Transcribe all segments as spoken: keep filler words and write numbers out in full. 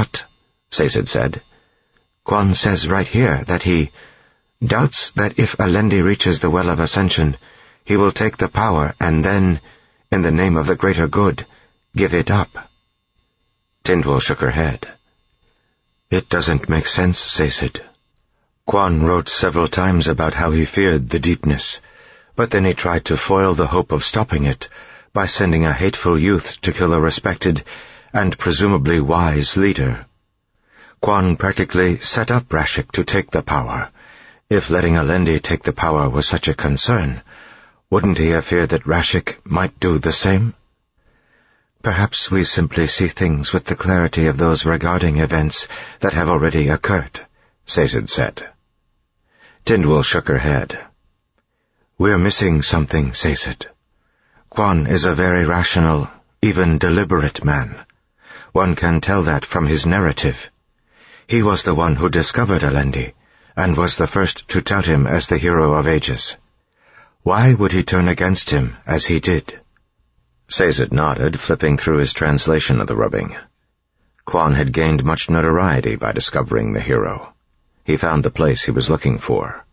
But, Sazed said, Quan says right here that he doubts that if Alendi reaches the Well of Ascension, he will take the power and then, in the name of the greater good, give it up. Tindwyl shook her head. It doesn't make sense, Sazed. Quan wrote several times about how he feared the deepness, but then he tried to foil the hope of stopping it by sending a hateful youth to kill a respected and presumably wise leader. Quan practically set up Rashek to take the power. If letting Alendi take the power was such a concern, wouldn't he have feared that Rashek might do the same? Perhaps we simply see things with the clarity of those regarding events that have already occurred, Sazed said. Tindwyl shook her head. We're missing something, Sazed. Quan is a very rational, even deliberate man. One can tell that from his narrative. He was the one who discovered Alendi, and was the first to tout him as the hero of ages. Why would he turn against him as he did? Sazed nodded, flipping through his translation of the rubbing. Quan had gained much notoriety by discovering the hero. He found the place he was looking for.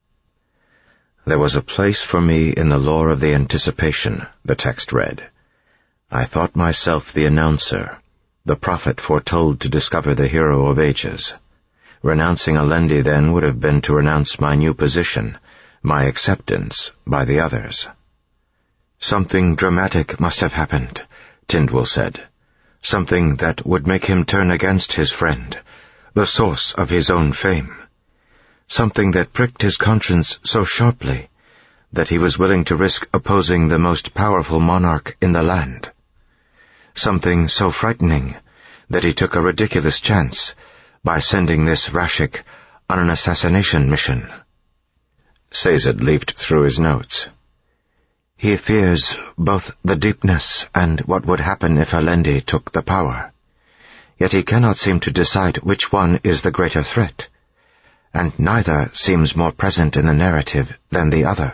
There was a place for me in the lore of the anticipation, the text read. I thought myself the announcer, the prophet foretold to discover the hero of ages. Renouncing Alendi then would have been to renounce my new position, my acceptance by the others. Something dramatic must have happened, Tindwyl said. Something that would make him turn against his friend, the source of his own fame. Something that pricked his conscience so sharply that he was willing to risk opposing the most powerful monarch in the land. Something so frightening that he took a ridiculous chance by sending this Rashek on an assassination mission. Sazed leafed through his notes. He fears both the deepness and what would happen if Alendi took the power. Yet he cannot seem to decide which one is the greater threat, and neither seems more present in the narrative than the other.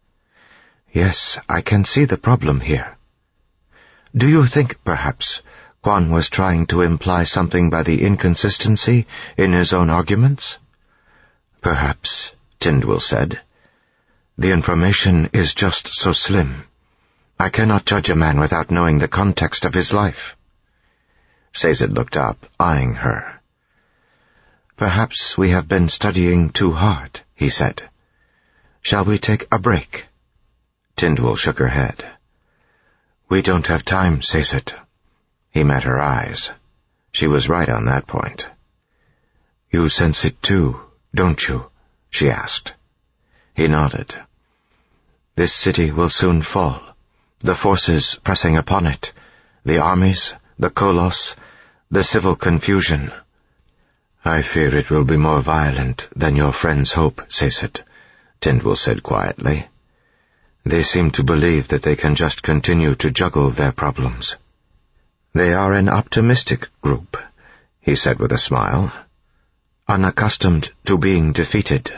Yes, I can see the problem here. Do you think, perhaps, Quan was trying to imply something by the inconsistency in his own arguments? Perhaps, Tindwyl said. The information is just so slim. I cannot judge a man without knowing the context of his life. Sazed looked up, eyeing her. Perhaps we have been studying too hard, he said. Shall we take a break? Tindwyl shook her head. We don't have time, Sazed. He met her eyes. She was right on that point. You sense it too, don't you? She asked. He nodded. This city will soon fall. The forces pressing upon it, the armies, the Koloss, the civil confusion. I fear it will be more violent than your friends hope, Sazed, Tindwyl said quietly. They seem to believe that they can just continue to juggle their problems. They are an optimistic group, he said with a smile, unaccustomed to being defeated.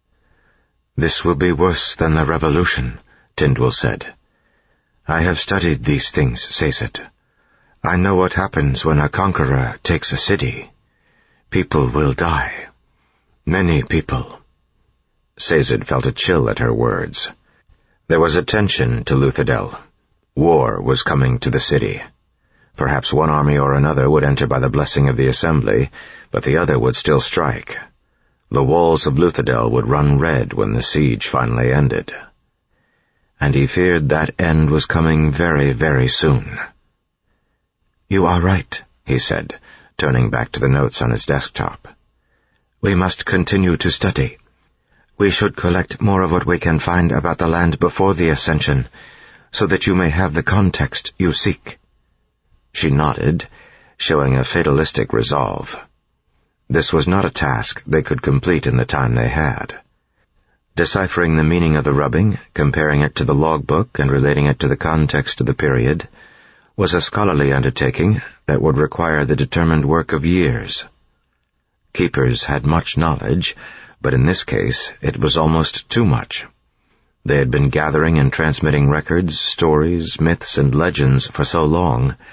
This will be worse than the revolution, Tindwyl said. I have studied these things, Sazed. I know what happens when a conqueror takes a city. People will die. Many people. Sazed felt a chill at her words. There was a tension to Luthadel. War was coming to the city. Perhaps one army or another would enter by the blessing of the assembly, but the other would still strike. The walls of Luthadel would run red when the siege finally ended. And he feared that end was coming very, very soon. You are right, he said, turning back to the notes on his desktop. We must continue to study. We should collect more of what we can find about the land before the ascension, so that you may have the context you seek. She nodded, showing a fatalistic resolve. This was not a task they could complete in the time they had. Deciphering the meaning of the rubbing, comparing it to the logbook and relating it to the context of the period, was a scholarly undertaking that would require the determined work of years. Keepers had much knowledge, but in this case it was almost too much. They had been gathering and transmitting records, stories, myths, and legends for so long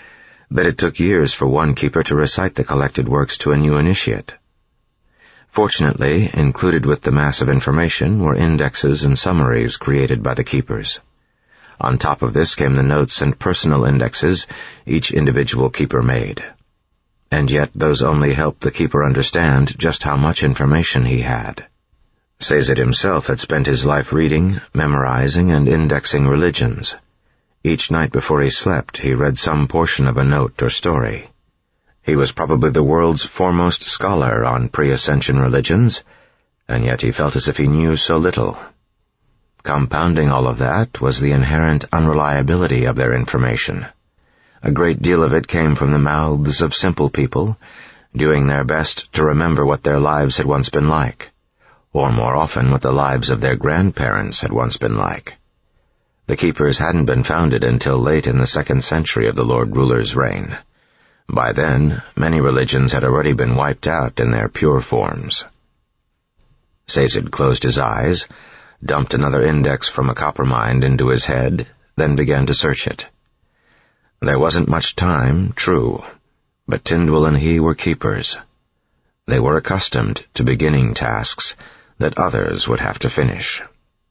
that it took years for one keeper to recite the collected works to a new initiate. Fortunately, included with the mass of information were indexes and summaries created by the keepers. On top of this came the notes and personal indexes each individual keeper made. And yet those only helped the keeper understand just how much information he had. Sazed himself had spent his life reading, memorizing, and indexing religions. Each night before he slept, he read some portion of a note or story. He was probably the world's foremost scholar on pre-ascension religions, and yet he felt as if he knew so little. Compounding all of that was the inherent unreliability of their information. A great deal of it came from the mouths of simple people, doing their best to remember what their lives had once been like, or more often what the lives of their grandparents had once been like. The keepers hadn't been founded until late in the second century of the Lord Ruler's reign. By then, many religions had already been wiped out in their pure forms. Sazed closed his eyes, dumped another index from a coppermind into his head, then began to search it. There wasn't much time, true, but Tindwyl and he were keepers. They were accustomed to beginning tasks that others would have to finish.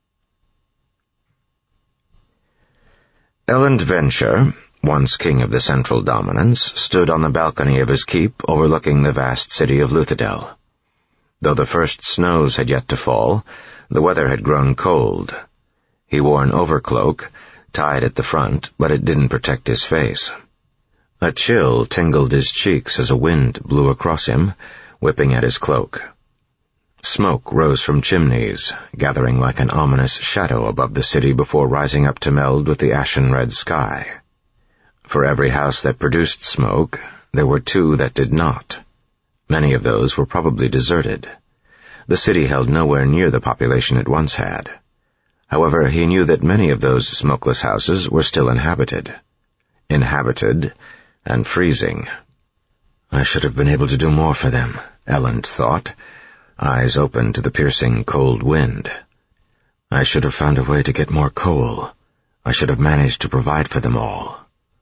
Elend Venture, once king of the Central Dominance, stood on the balcony of his keep overlooking the vast city of Luthadel. Though the first snows had yet to fall, the weather had grown cold. He wore an overcloak, tied at the front, but it didn't protect his face. A chill tingled his cheeks as a wind blew across him, whipping at his cloak. Smoke rose from chimneys, gathering like an ominous shadow above the city before rising up to meld with the ashen-red sky. For every house that produced smoke, there were two that did not. Many of those were probably deserted. The city held nowhere near the population it once had. However, he knew that many of those smokeless houses were still inhabited. Inhabited and freezing. I should have been able to do more for them, Elend thought, eyes open to the piercing cold wind. I should have found a way to get more coal. I should have managed to provide for them all.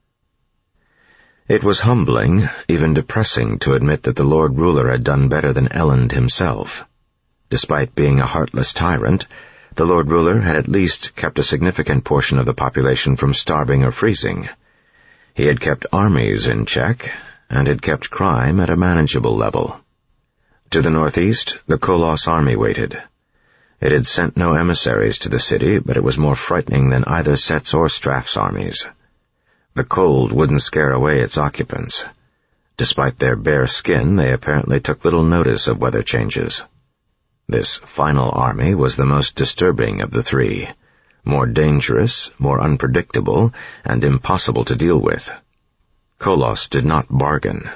It was humbling, even depressing, to admit that the Lord Ruler had done better than Elend himself. Despite being a heartless tyrant, the Lord Ruler had at least kept a significant portion of the population from starving or freezing. He had kept armies in check, and had kept crime at a manageable level. To the northeast, the Kolos army waited. It had sent no emissaries to the city, but it was more frightening than either Set's or Straff's armies. The cold wouldn't scare away its occupants. Despite their bare skin, they apparently took little notice of weather changes. This final army was the most disturbing of the three, more dangerous, more unpredictable, and impossible to deal with. Kolos did not bargain.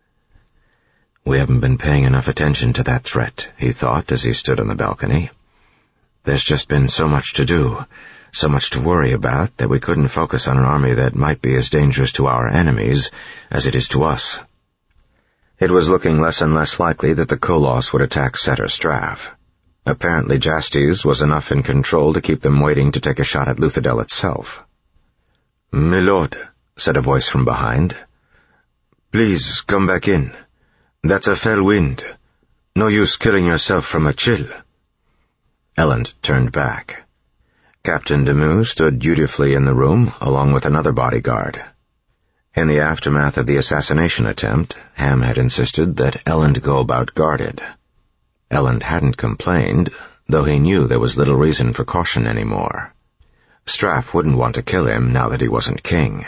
We haven't been paying enough attention to that threat, he thought as he stood on the balcony. There's just been so much to do, so much to worry about, that we couldn't focus on an army that might be as dangerous to our enemies as it is to us. It was looking less and less likely that the Kolos would attack Set or Straff. Apparently Jastes was enough in control to keep them waiting to take a shot at Luthadel itself. "My lord," said a voice from behind. "Please come back in. That's a fell wind. No use killing yourself from a chill." Elend turned back. Captain Demus stood dutifully in the room, along with another bodyguard. In the aftermath of the assassination attempt, Ham had insisted that Elend go about guarded. Elend hadn't complained, though he knew there was little reason for caution anymore. Straff wouldn't want to kill him now that he wasn't king.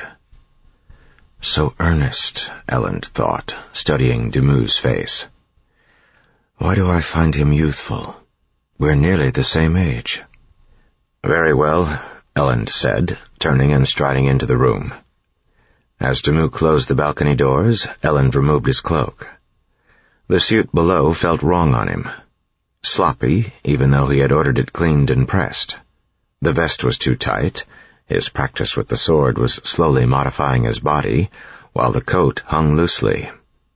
So earnest, Elend thought, studying Demus' face. Why do I find him youthful? We're nearly the same age. Very well, Elend said, turning and striding into the room. As Demus closed the balcony doors, Elend removed his cloak. The suit below felt wrong on him. Sloppy, even though he had ordered it cleaned and pressed. The vest was too tight. His practice with the sword was slowly modifying his body, while the coat hung loosely.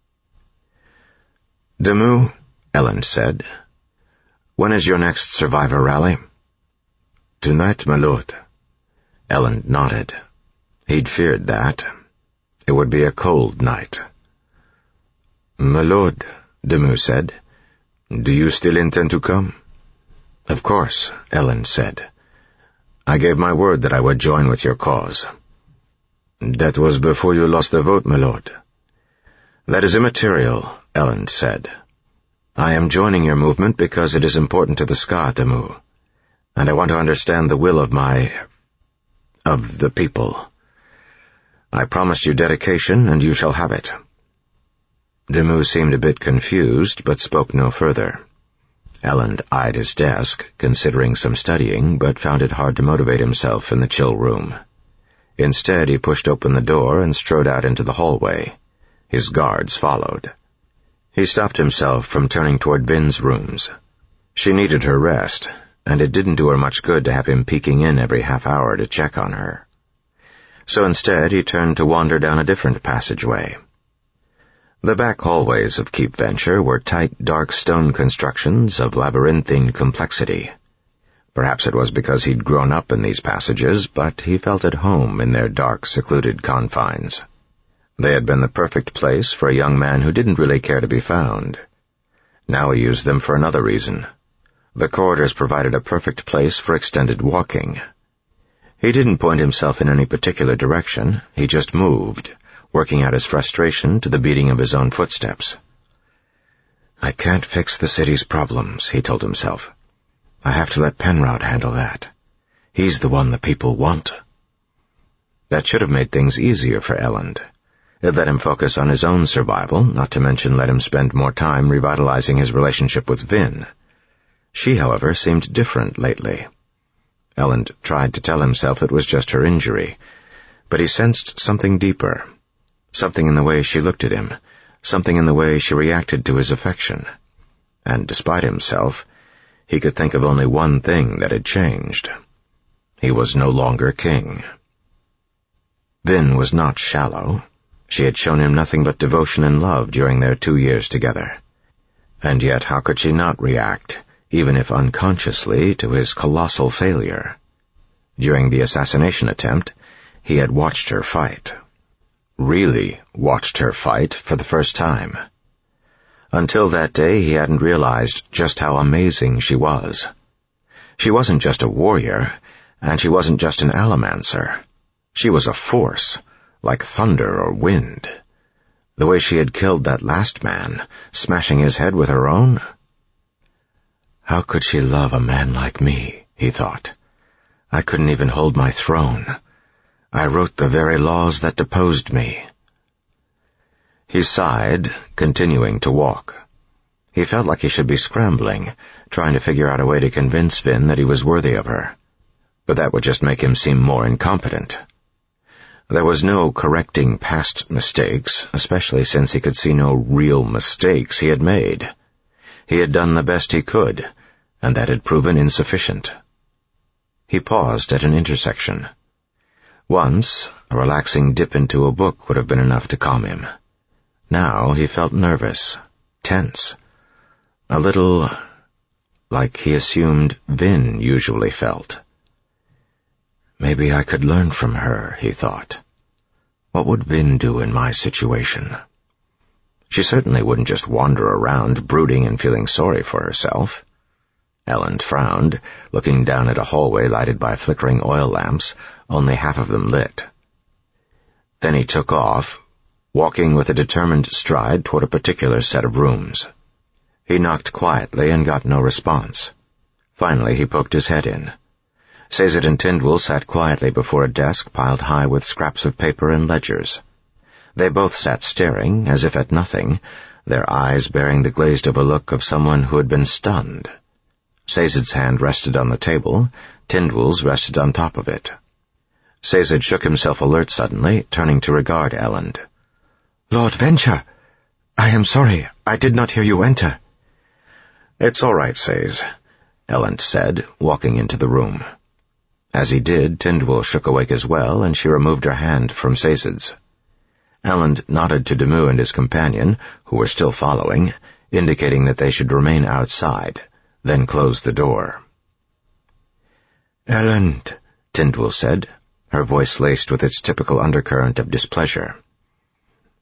"Demus," Elend said, "when is your next survivor rally?" "Tonight, my lord." Elend nodded. He'd feared that. It would be a cold night. "My lord," Demus said, "do you still intend to come?" "Of course," Elend said. "I gave my word that I would join with your cause." "That was before you lost the vote, my lord." "That is immaterial," Elend said. "I am joining your movement because it is important to the Skaa, Demus, and I want to understand the will of my... of the people. I promised you dedication, and you shall have it." Demus seemed a bit confused, but spoke no further. Elend eyed his desk, considering some studying, but found it hard to motivate himself in the chill room. Instead, he pushed open the door and strode out into the hallway. His guards followed. He stopped himself from turning toward Vin's rooms. She needed her rest, and it didn't do her much good to have him peeking in every half hour to check on her. So instead, he turned to wander down a different passageway. The back hallways of Keep Venture were tight, dark stone constructions of labyrinthine complexity. Perhaps it was because he'd grown up in these passages, but he felt at home in their dark, secluded confines. They had been the perfect place for a young man who didn't really care to be found. Now he used them for another reason. The corridors provided a perfect place for extended walking. He didn't point himself in any particular direction, he just moved, working out his frustration to the beating of his own footsteps. "I can't fix the city's problems," he told himself. "I have to let Penrod handle that. He's the one the people want." That should have made things easier for Elend. It let him focus on his own survival, not to mention let him spend more time revitalizing his relationship with Vin. She, however, seemed different lately. Elend tried to tell himself it was just her injury, but he sensed something deeper. Something in the way she looked at him, something in the way she reacted to his affection. And despite himself, he could think of only one thing that had changed. He was no longer king. Vin was not shallow. She had shown him nothing but devotion and love during their two years together. And yet how could she not react, even if unconsciously, to his colossal failure? During the assassination attempt, he had watched her fight. Really watched her fight for the first time. Until that day, he hadn't realized just how amazing she was. She wasn't just a warrior, and she wasn't just an allomancer. She was a force, like thunder or wind. The way she had killed that last man, smashing his head with her own. How could she love a man like me, he thought. I couldn't even hold my throne. I wrote the very laws that deposed me. He sighed, continuing to walk. He felt like he should be scrambling, trying to figure out a way to convince Vin that he was worthy of her. But that would just make him seem more incompetent. There was no correcting past mistakes, especially since he could see no real mistakes he had made. He had done the best he could, and that had proven insufficient. He paused at an intersection. Once, a relaxing dip into a book would have been enough to calm him. Now he felt nervous, tense, a little like he assumed Vin usually felt. Maybe I could learn from her, he thought. What would Vin do in my situation? She certainly wouldn't just wander around brooding and feeling sorry for herself. Elend frowned, looking down at a hallway lighted by flickering oil lamps, only half of them lit. Then he took off, walking with a determined stride toward a particular set of rooms. He knocked quietly and got no response. Finally, he poked his head in. Sazed and Tindwyl sat quietly before a desk piled high with scraps of paper and ledgers. They both sat staring, as if at nothing, their eyes bearing the glazed-over look of someone who had been stunned. Sazed's hand rested on the table, Tindwyl's rested on top of it. Sazed shook himself alert suddenly, turning to regard Elend. "Lord Venture! I am sorry, I did not hear you enter." "It's all right, Sazed," Elend said, walking into the room. As he did, Tindwyl shook awake as well, and she removed her hand from Sazed's. Elend nodded to Demus and his companion, who were still following, indicating that they should remain outside, then closed the door. "Elend," Tindwyl said, her voice laced with its typical undercurrent of displeasure.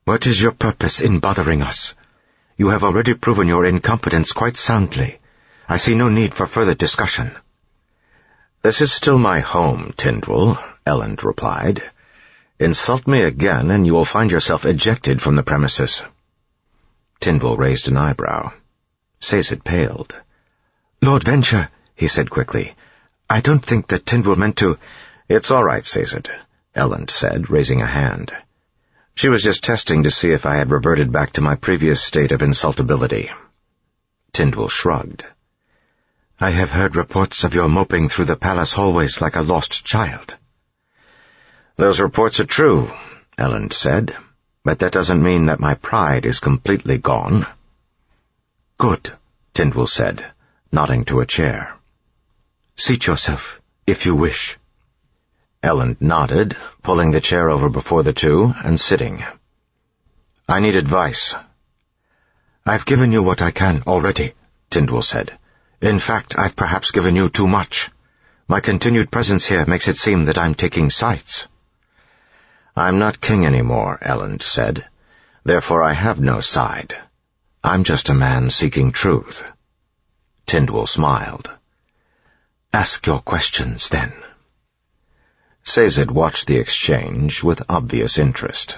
What is your purpose in bothering us? You have already proven your incompetence quite soundly. I see no need for further discussion." "This is still my home, Tindwyl," Elend replied. "Insult me again, and you will find yourself ejected from the premises." Tindwyl raised an eyebrow. Sazed paled. "Lord Venture," he said quickly, "I don't think that Tindwyl meant to—" "It's all right, Sazed," Elend said, raising a hand. "She was just testing to see if I had reverted back to my previous state of insultability." Tindwyl shrugged. "I have heard reports of your moping through the palace hallways like a lost child." "Those reports are true," Elend said, "but that doesn't mean that my pride is completely gone." "Good," Tindwyl said, nodding to a chair. "Seat yourself, if you wish." Elend nodded, pulling the chair over before the two and sitting. "I need advice." "I've given you what I can already," Tindwyl said. "In fact, I've perhaps given you too much. My continued presence here makes it seem that I'm taking sides." "I'm not king anymore," Elend said. "Therefore I have no side. I'm just a man seeking truth." Tindwyl smiled. "Ask your questions, then." Sazed watched the exchange with obvious interest.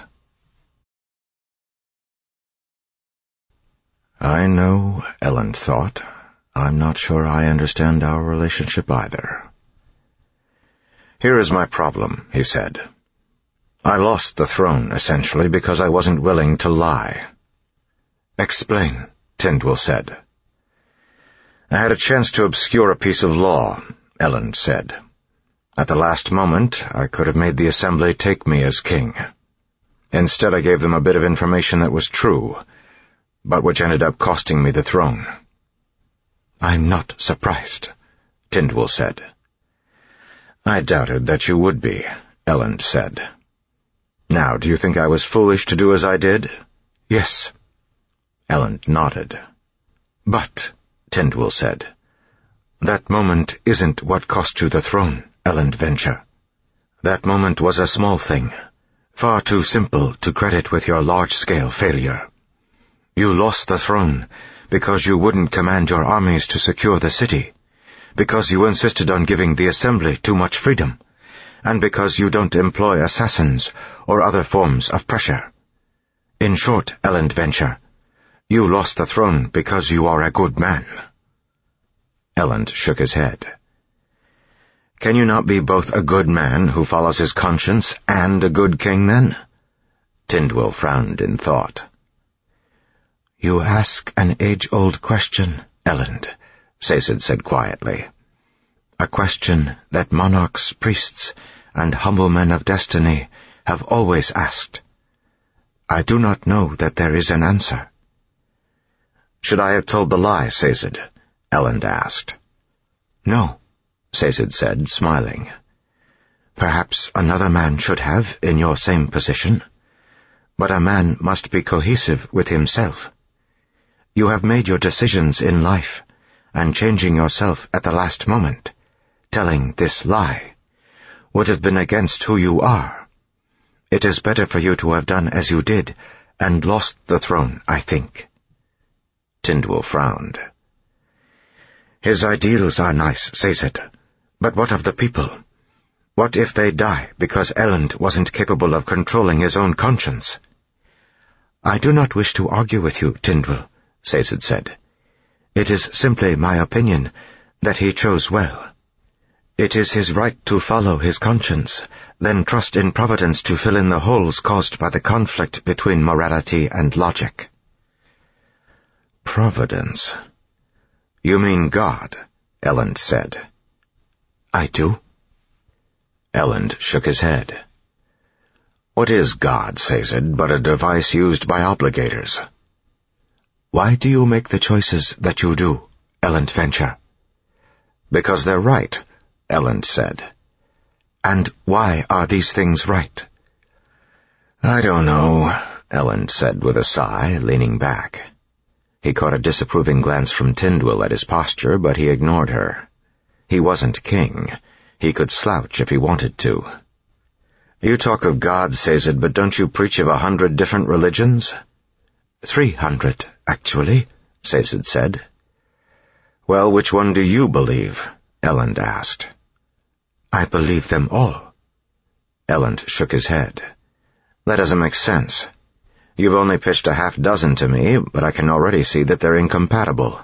"I know," Elend thought. "I'm not sure I understand our relationship either." "Here is my problem," he said. "I lost the throne, essentially, because I wasn't willing to lie." "Explain," Tindwyl said. "I had a chance to obscure a piece of law," Elend said. "At the last moment, I could have made the Assembly take me as king. Instead, I gave them a bit of information that was true, but which ended up costing me the throne." "I'm not surprised," Tindwyl said. "I doubted that you would be," Elend said. "Now, do you think I was foolish to do as I did?" "Yes." Elend nodded. "But," Tindwyl said, "that moment isn't what cost you the throne, Elend Venture. That moment was a small thing, far too simple to credit with your large-scale failure. You lost the throne because you wouldn't command your armies to secure the city, because you insisted on giving the Assembly too much freedom, and because you don't employ assassins or other forms of pressure. In short, Elend Venture, you lost the throne because you are a good man." Elend shook his head. "Can you not be both a good man who follows his conscience and a good king, then?" Tindwyl frowned in thought. "You ask an age-old question, Elend," Sazed said quietly. "A question that monarchs, priests, and humble men of destiny have always asked. I do not know that there is an answer." "Should I have told the lie, Sazed?" Elend asked. "No," Sazed said, smiling. "Perhaps another man should have in your same position, but a man must be cohesive with himself. You have made your decisions in life, and changing yourself at the last moment, telling this lie, would have been against who you are. It is better for you to have done as you did, and lost the throne, I think." Tindwyl frowned. "His ideals are nice, Sazed, but what of the people? What if they die because Elend wasn't capable of controlling his own conscience?" "I do not wish to argue with you, Tindwyl," Sazed said. "It is simply my opinion that he chose well. It is his right to follow his conscience, then trust in Providence to fill in the holes caused by the conflict between morality and logic." "Providence? You mean God?" Elend said. "I do." Elend shook his head. "What is God, Sazed, but a device used by obligators?" "Why do you make the choices that you do, Elend Venture?" "Because they're right," Elend said. "And why are these things right?" "I don't know," Elend said with a sigh, leaning back. He caught a disapproving glance from Tindwyl at his posture, but he ignored her. He wasn't king. He could slouch if he wanted to. You talk of God, Sazed, but don't you preach of a hundred different religions? Three hundred, actually, Sazed said. Well, which one do you believe? Elend asked. I believe them all. Elend shook his head. That doesn't make sense. You've only pitched a half dozen to me, but I can already see that they're incompatible.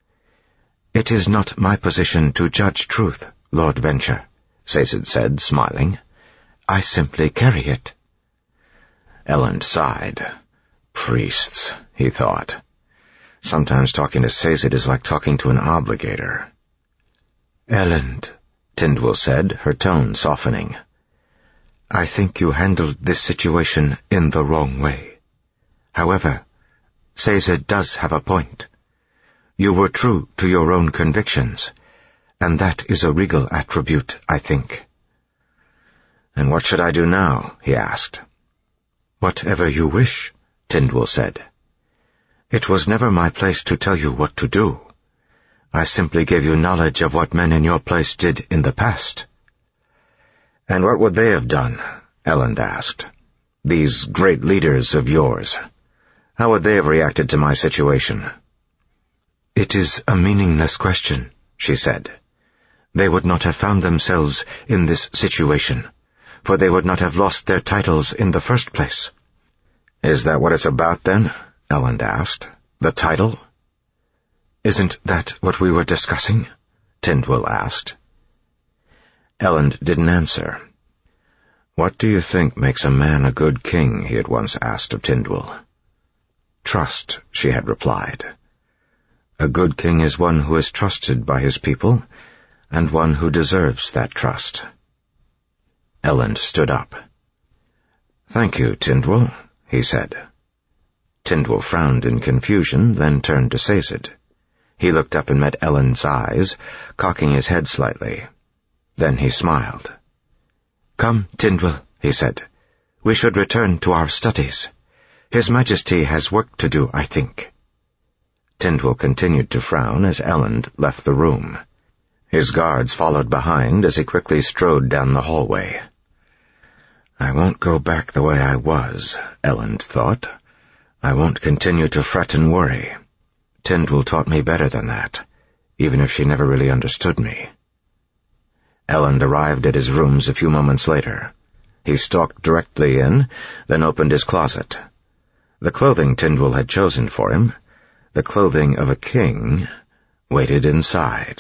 It is not my position to judge truth, Lord Venture, Sazed said, smiling. I simply carry it. Elend sighed. Priests, he thought. Sometimes talking to Sazed is like talking to an obligator. Elend, Tindwyl said, her tone softening. I think you handled this situation in the wrong way. However, Sazed does have a point. You were true to your own convictions, and that is a regal attribute, I think. And what should I do now? He asked. Whatever you wish, Tindwyl said. It was never my place to tell you what to do. I simply gave you knowledge of what men in your place did in the past. And what would they have done? Elend asked. These great leaders of yours. How would they have reacted to my situation? It is a meaningless question, she said. They would not have found themselves in this situation, for they would not have lost their titles in the first place. Is that what it's about, then? Elend asked. The title? Isn't that what we were discussing? Tindwyl asked. Elend didn't answer. What do you think makes a man a good king? He had once asked of Tindwyl. Trust, she had replied. A good king is one who is trusted by his people, and one who deserves that trust. Elend stood up. Thank you, Tindwyl, he said. Tindwyl frowned in confusion, then turned to Sazed. He looked up and met Elend's eyes, cocking his head slightly. Then he smiled. Come, Tindwyl, he said. We should return to our studies. His Majesty has work to do, I think. Tindwyl continued to frown as Elend left the room. His guards followed behind as he quickly strode down the hallway. I won't go back the way I was, Elend thought. I won't continue to fret and worry. Tindwyl taught me better than that, even if she never really understood me. Elend arrived at his rooms a few moments later. He stalked directly in, then opened his closet. The clothing Tindwyl had chosen for him, the clothing of a king, waited inside.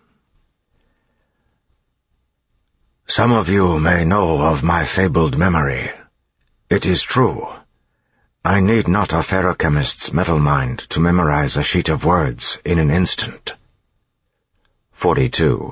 Some of you may know of my fabled memory. It is true. I need not a feruchemist's metal mind to memorize a sheet of words in an instant. forty-two.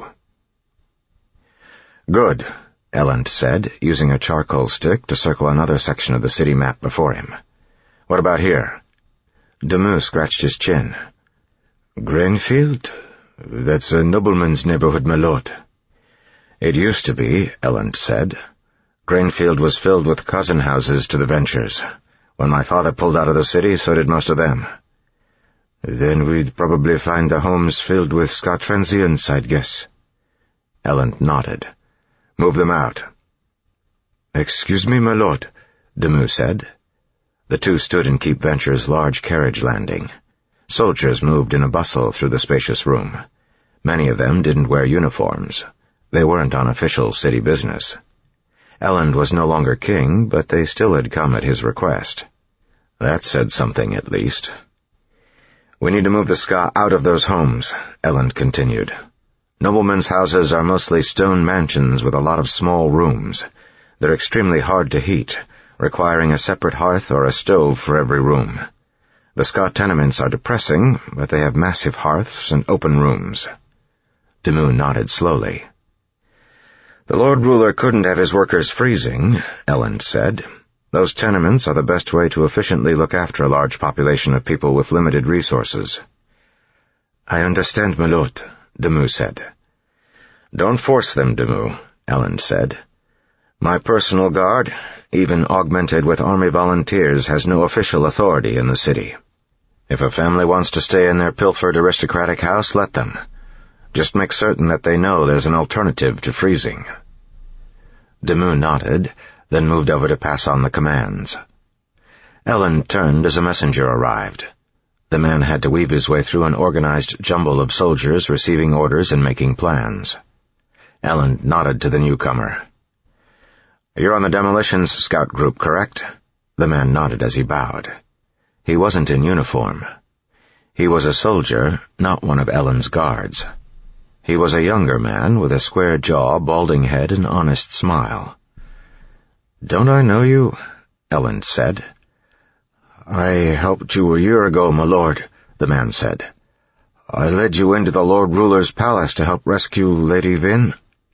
Good, Elend said, using a charcoal stick to circle another section of the city map before him. What about here? Demus scratched his chin. Grainfield? That's a nobleman's neighborhood, my lord. It used to be, Elend said. Grainfield was filled with cousin houses to the Ventures. When my father pulled out of the city, so did most of them. Then we'd probably find the homes filled with Scott transients, I'd guess. Elend nodded. Move them out. Excuse me, my lord, Demus said. The two stood in Keep Venture's large carriage landing. Soldiers moved in a bustle through the spacious room. Many of them didn't wear uniforms. They weren't on official city business. Elend was no longer king, but they still had come at his request. That said something, at least. We need to move the Ska out of those homes, Elend continued. Noblemen's houses are mostly stone mansions with a lot of small rooms. They're extremely hard to heat, requiring a separate hearth or a stove for every room. The Ska tenements are depressing, but they have massive hearths and open rooms. Demus nodded slowly. The Lord Ruler couldn't have his workers freezing, Elend said. Those tenements are the best way to efficiently look after a large population of people with limited resources. I understand, my lord, Demus said. Don't force them, Demus, Elend said. My personal guard, even augmented with army volunteers, has no official authority in the city. If a family wants to stay in their pilfered aristocratic house, let them. Just make certain that they know there's an alternative to freezing. Demus nodded, then moved over to pass on the commands. Ellen turned as a messenger arrived. The man had to weave his way through an organized jumble of soldiers receiving orders and making plans. Ellen nodded to the newcomer. "You're on the demolitions scout group, correct?" The man nodded as he bowed. He wasn't in uniform. He was a soldier, not one of Ellen's guards. He was a younger man with a square jaw, balding head, and honest smile. "Don't I know you?" Ellen said. "I helped you a year ago, my lord," the man said. "I led you into the Lord Ruler's palace to help rescue Lady Vin."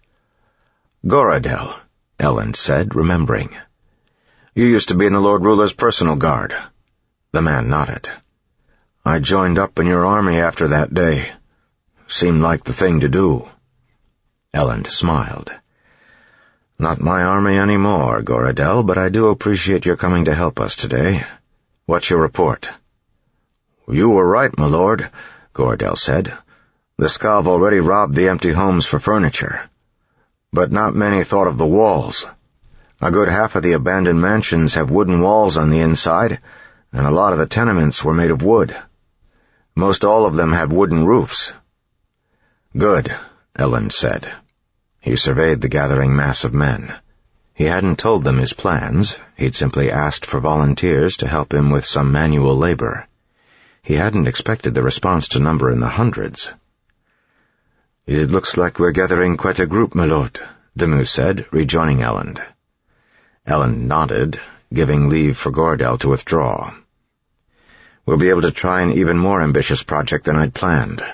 "Goradel," Ellen said, remembering. "You used to be in the Lord Ruler's personal guard." The man nodded. "I joined up in your army after that day. Seemed like the thing to do." Ellen smiled. "Not my army anymore, Goradel, but I do appreciate your coming to help us today. What's your report?" "You were right, my lord," Goradel said. "The Skav already robbed the empty homes for furniture. But not many thought of the walls. A good half of the abandoned mansions have wooden walls on the inside, and a lot of the tenements were made of wood. Most all of them have wooden roofs." "Good," Ellen said. He surveyed the gathering mass of men. He hadn't told them his plans. He'd simply asked for volunteers to help him with some manual labor. He hadn't expected the response to number in the hundreds. "It looks like we're gathering quite a group, my lord," Damu said, rejoining Ellen. Ellen nodded, giving leave for Goradel to withdraw. "We'll be able to try an even more ambitious project than I'd planned."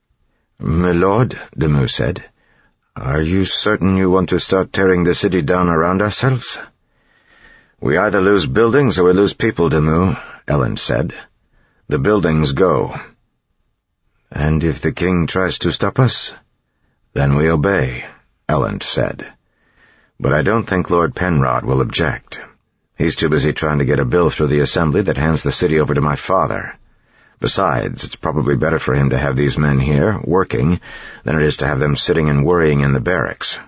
"My lord," Damu said, "are you certain you want to start tearing the city down around ourselves?" "We either lose buildings or we lose people, Damu," Ellen said. "The buildings go." "And if the king tries to stop us?" "Then we obey," Ellen said. "But I don't think Lord Penrod will object. He's too busy trying to get a bill through the assembly that hands the city over to my father. Besides, it's probably better for him to have these men here, working, than it is to have them sitting and worrying in the barracks."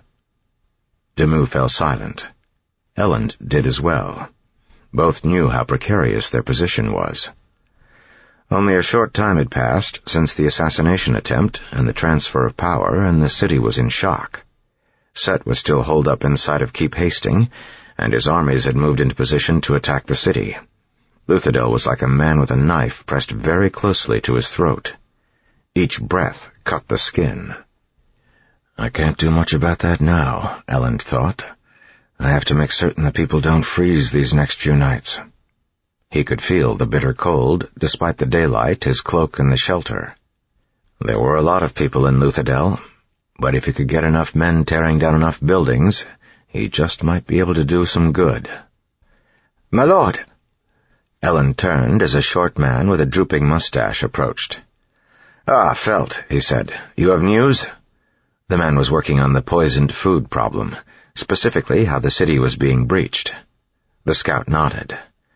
Damu fell silent. Ellen did as well. Both knew how precarious their position was. Only a short time had passed since the assassination attempt and the transfer of power, and the city was in shock. Set was still holed up inside of Keep Hastings, and his armies had moved into position to attack the city. Luthadel was like a man with a knife pressed very closely to his throat. Each breath cut the skin. "I can't do much about that now," Ellen thought. "I have to make certain that people don't freeze these next few nights." He could feel the bitter cold, despite the daylight, his cloak, and the shelter. There were a lot of people in Luthadel, but if he could get enough men tearing down enough buildings, he just might be able to do some good. "My lord!" Ellen turned as a short man with a drooping mustache approached. "Ah, Felt," he said. "You have news?" The man was working on the poisoned food problem, specifically how the city was being breached. The scout nodded.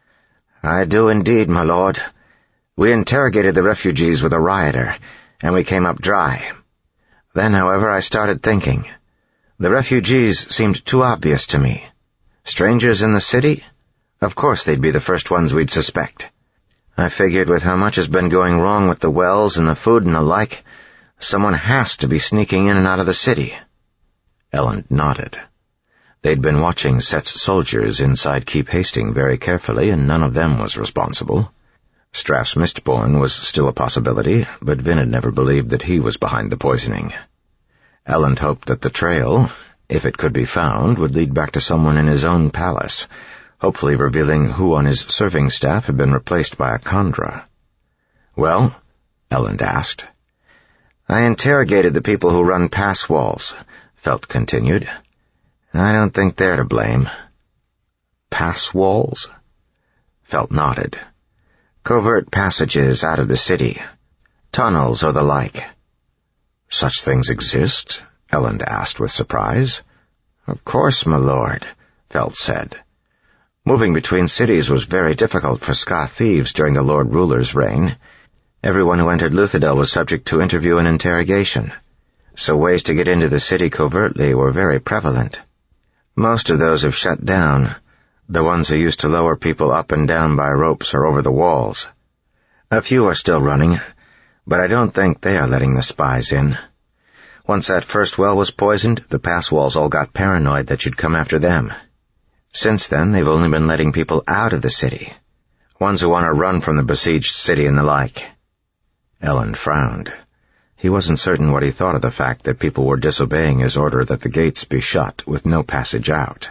"I do indeed, my lord. We interrogated the refugees with a rioter, and we came up dry. Then, however, I started thinking. The refugees seemed too obvious to me. Strangers in the city? Of course they'd be the first ones we'd suspect. I figured with how much has been going wrong with the wells and the food and the like, someone has to be sneaking in and out of the city." Ellen nodded. They'd been watching Set's soldiers inside Keep Hastings very carefully, and none of them was responsible. Straff's Mistborn was still a possibility, but Vin had never believed that he was behind the poisoning. Ellen hoped that the trail, if it could be found, would lead back to someone in his own palace, hopefully revealing who on his serving staff had been replaced by a Kandra. "Well?" Ellen asked. "I interrogated the people who run pass walls," Felt continued. "I don't think they're to blame." "Pass walls?" Felt nodded. "Covert passages out of the city. Tunnels or the like." "Such things exist?" Ellen asked with surprise. "Of course, my lord," Felt said. "Moving between cities was very difficult for Ska thieves during the Lord Ruler's reign. Everyone who entered Luthadel was subject to interview and interrogation, so ways to get into the city covertly were very prevalent. Most of those have shut down. The ones who used to lower people up and down by ropes are over the walls. A few are still running, but I don't think they are letting the spies in. Once that first well was poisoned, the pass walls all got paranoid that you'd come after them. Since then, they've only been letting people out of the city. Ones who want to run from the besieged city and the like. Elend frowned. He wasn't certain what he thought of the fact that people were disobeying his order that the gates be shut with no passage out.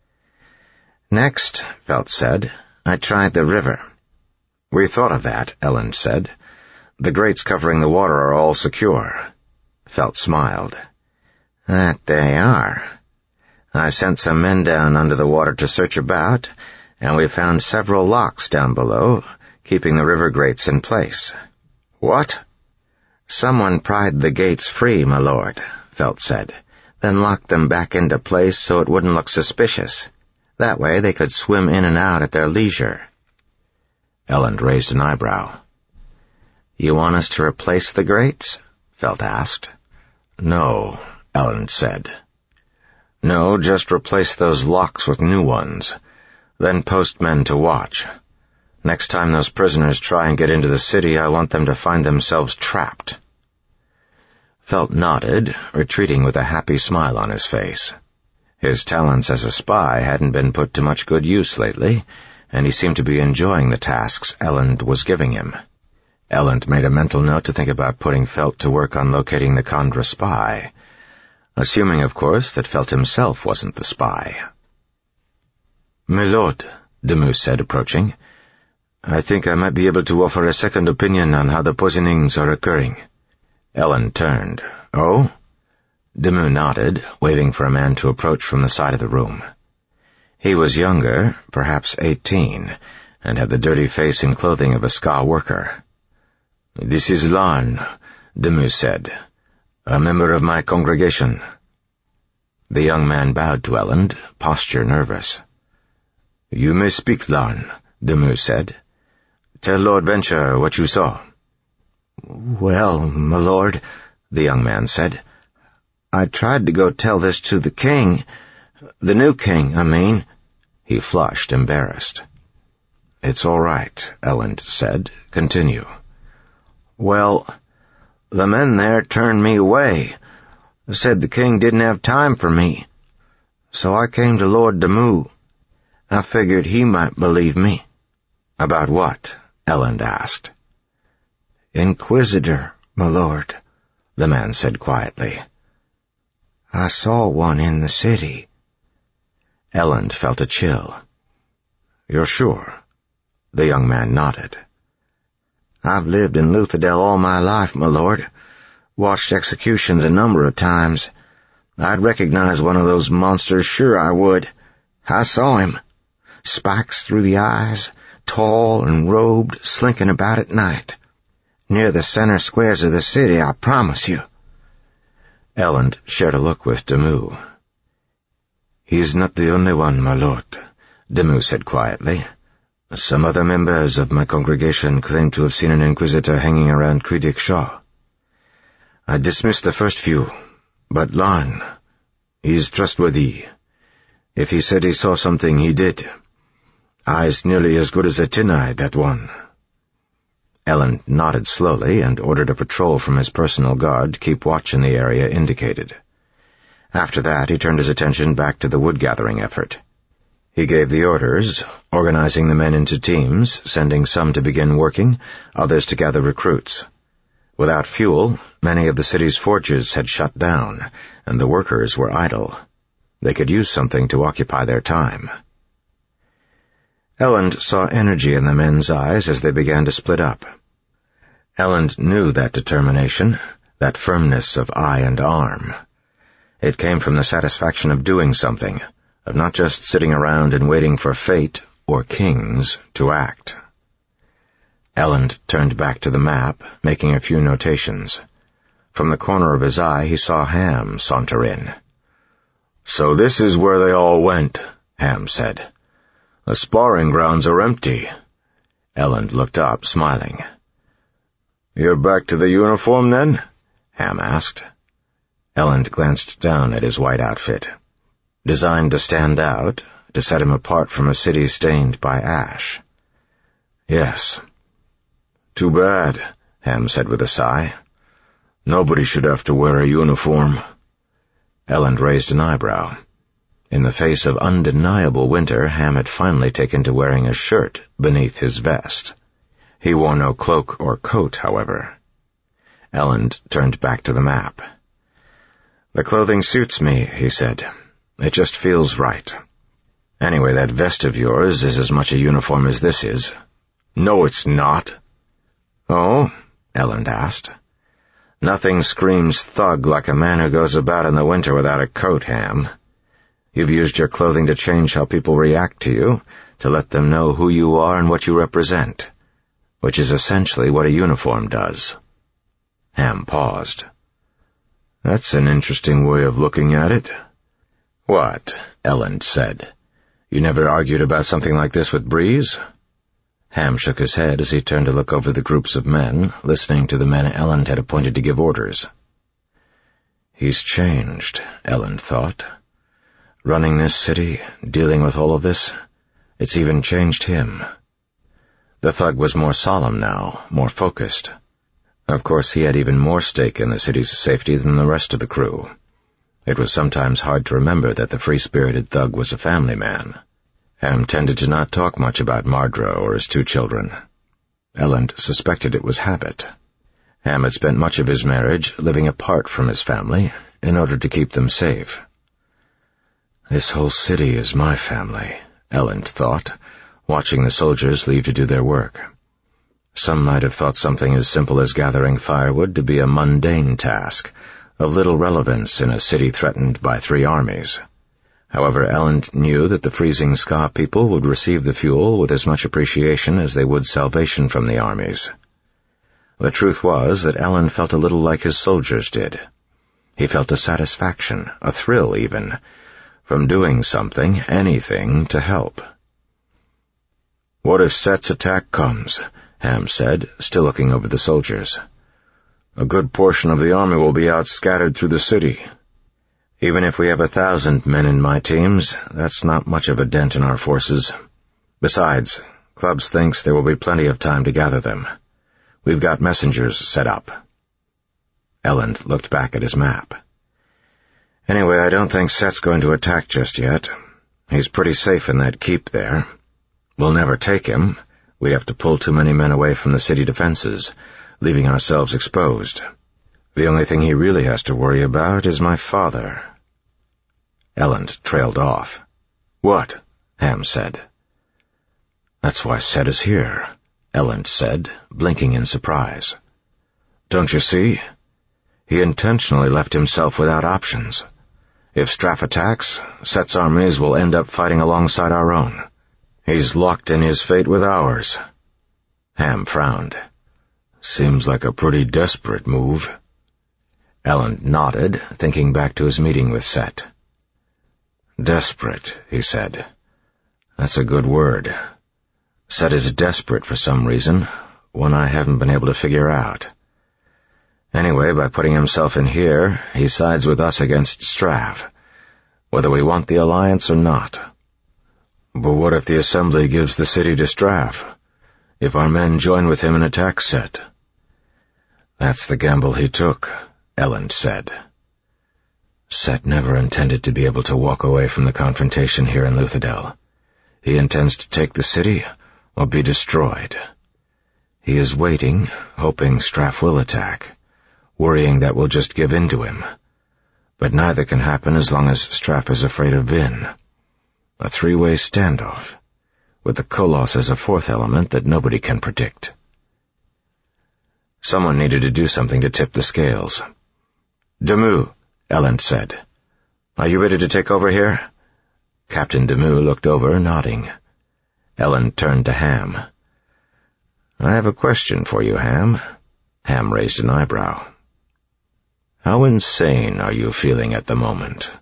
Next, Felt said, I tried the river. We thought of that, Elend said. The grates covering the water are all secure. Felt smiled. That they are. I sent some men down under the water to search about, and we found several locks down below, keeping the river grates in place. What? Someone pried the gates free, my lord, Felt said, then locked them back into place so it wouldn't look suspicious. That way they could swim in and out at their leisure. Elend raised an eyebrow. You want us to replace the grates? Felt asked. No, Elend said. No, just replace those locks with new ones. Then post men to watch. Next time those prisoners try and get into the city, I want them to find themselves trapped. Felt nodded, retreating with a happy smile on his face. His talents as a spy hadn't been put to much good use lately, and he seemed to be enjoying the tasks Elend was giving him. Elend made a mental note to think about putting Felt to work on locating the Kandra spy, assuming, of course, that Felt himself wasn't the spy. My lord, Demus said, approaching, I think I might be able to offer a second opinion on how the poisonings are occurring. Elend turned. Oh? Demus nodded, waiting for a man to approach from the side of the room. He was younger, perhaps eighteen, and had the dirty face and clothing of a Ska worker. This is Larn, Demus said, a member of my congregation. The young man bowed to Elend, posture nervous. You may speak, Larn, Demus said. Tell Lord Venture what you saw. Well, my lord, the young man said, I tried to go tell this to the king, the new king, I mean. He flushed, embarrassed. It's all right, Elend said. Continue. Well, the men there turned me away, said the king didn't have time for me. So I came to Lord Demus. I figured he might believe me. About what? Elend asked. Inquisitor, my lord, the man said quietly. I saw one in the city. Elend felt a chill. You're sure? The young man nodded. I've lived in Luthadel all my life, my lord. Watched executions a number of times. I'd recognize one of those monsters, sure I would. I saw him. Spikes through the eyes, tall and robed, slinking about at night. Near the center squares of the city, I promise you. Elend shared a look with Demus. He's not the only one, my lord, Demus said quietly. Some other members of my congregation claim to have seen an inquisitor hanging around Critic Shaw. I dismissed the first few, but Larn, he's trustworthy. If he said he saw something, he did. Eyes nearly as good as a tin-eye, that one. Elend nodded slowly and ordered a patrol from his personal guard to keep watch in the area indicated. After that, he turned his attention back to the wood-gathering effort. He gave the orders, organizing the men into teams, sending some to begin working, others to gather recruits. Without fuel, many of the city's forges had shut down, and the workers were idle. They could use something to occupy their time. Elend saw energy in the men's eyes as they began to split up. Elend knew that determination, that firmness of eye and arm. It came from the satisfaction of doing something, of not just sitting around and waiting for fate, or kings, to act. Elend turned back to the map, making a few notations. From the corner of his eye he saw Ham saunter in. "So this is where they all went," Ham said. "The sparring grounds are empty." Elend looked up, smiling. "You're back to the uniform, then?" Ham asked. Elend glanced down at his white outfit. designed to stand out, to set him apart from a city stained by ash. Yes. Too bad, Ham said with a sigh. Nobody should have to wear a uniform. Elend raised an eyebrow. In the face of undeniable winter, Ham had finally taken to wearing a shirt beneath his vest. He wore no cloak or coat, however. Elend turned back to the map. The clothing suits me, he said. It just feels right. Anyway, that vest of yours is as much a uniform as this is. No, it's not. Oh? Elend asked. Nothing screams thug like a man who goes about in the winter without a coat, Ham. You've used your clothing to change how people react to you, to let them know who you are and what you represent, which is essentially what a uniform does. Ham paused. That's an interesting way of looking at it. What? Elend said. You never argued about something like this with Breeze? Ham shook his head as he turned to look over the groups of men, listening to the men Elend had appointed to give orders. He's changed, Elend thought. Running this city, dealing with all of this, it's even changed him. The thug was more solemn now, more focused. Of course, he had even more stake in the city's safety than the rest of the crew. It was sometimes hard to remember that the free-spirited thug was a family man. Ham tended to not talk much about Mardra or his two children. Elend suspected it was habit. Ham had spent much of his marriage living apart from his family in order to keep them safe. This whole city is my family, Elend thought, watching the soldiers leave to do their work. Some might have thought something as simple as gathering firewood to be a mundane task, of little relevance in a city threatened by three armies. However, Elend knew that the freezing Ska people would receive the fuel with as much appreciation as they would salvation from the armies. The truth was that Elend felt a little like his soldiers did. He felt a satisfaction, a thrill even, from doing something, anything, to help. What if Set's attack comes? Ham said, still looking over the soldiers. A good portion of the army will be out scattered through the city. Even if we have a thousand men in my teams, that's not much of a dent in our forces. Besides, Clubs thinks there will be plenty of time to gather them. We've got messengers set up. Elend looked back at his map. Anyway, I don't think Set's going to attack just yet. He's pretty safe in that keep there. We'll never take him. We'd have to pull too many men away from the city defenses, leaving ourselves exposed. The only thing he really has to worry about is my father. Elend trailed off. What? Ham said. That's why Set is here, Elend said, blinking in surprise. Don't you see? He intentionally left himself without options. If Straff attacks, Set's armies will end up fighting alongside our own. He's locked in his fate with ours. Ham frowned. Seems like a pretty desperate move. Elend nodded, thinking back to his meeting with Set. Desperate, he said. That's a good word. Set is desperate for some reason, one I haven't been able to figure out. Anyway, by putting himself in here, he sides with us against Straff, whether we want the alliance or not. But what if the Assembly gives the city to Straff? If our men join with him and attack Set? That's the gamble he took, Elend said. Set never intended to be able to walk away from the confrontation here in Luthadel. He intends to take the city or be destroyed. He is waiting, hoping Straff will attack, worrying that we'll just give in to him. But neither can happen as long as Straff is afraid of Vin. A three-way standoff, with the Koloss as a fourth element that nobody can predict. Someone needed to do something to tip the scales. Demu, Elend said. Are you ready to take over here? Captain Demu looked over, nodding. Elend turned to Ham. I have a question for you, Ham. Ham raised an eyebrow. How insane are you feeling at the moment?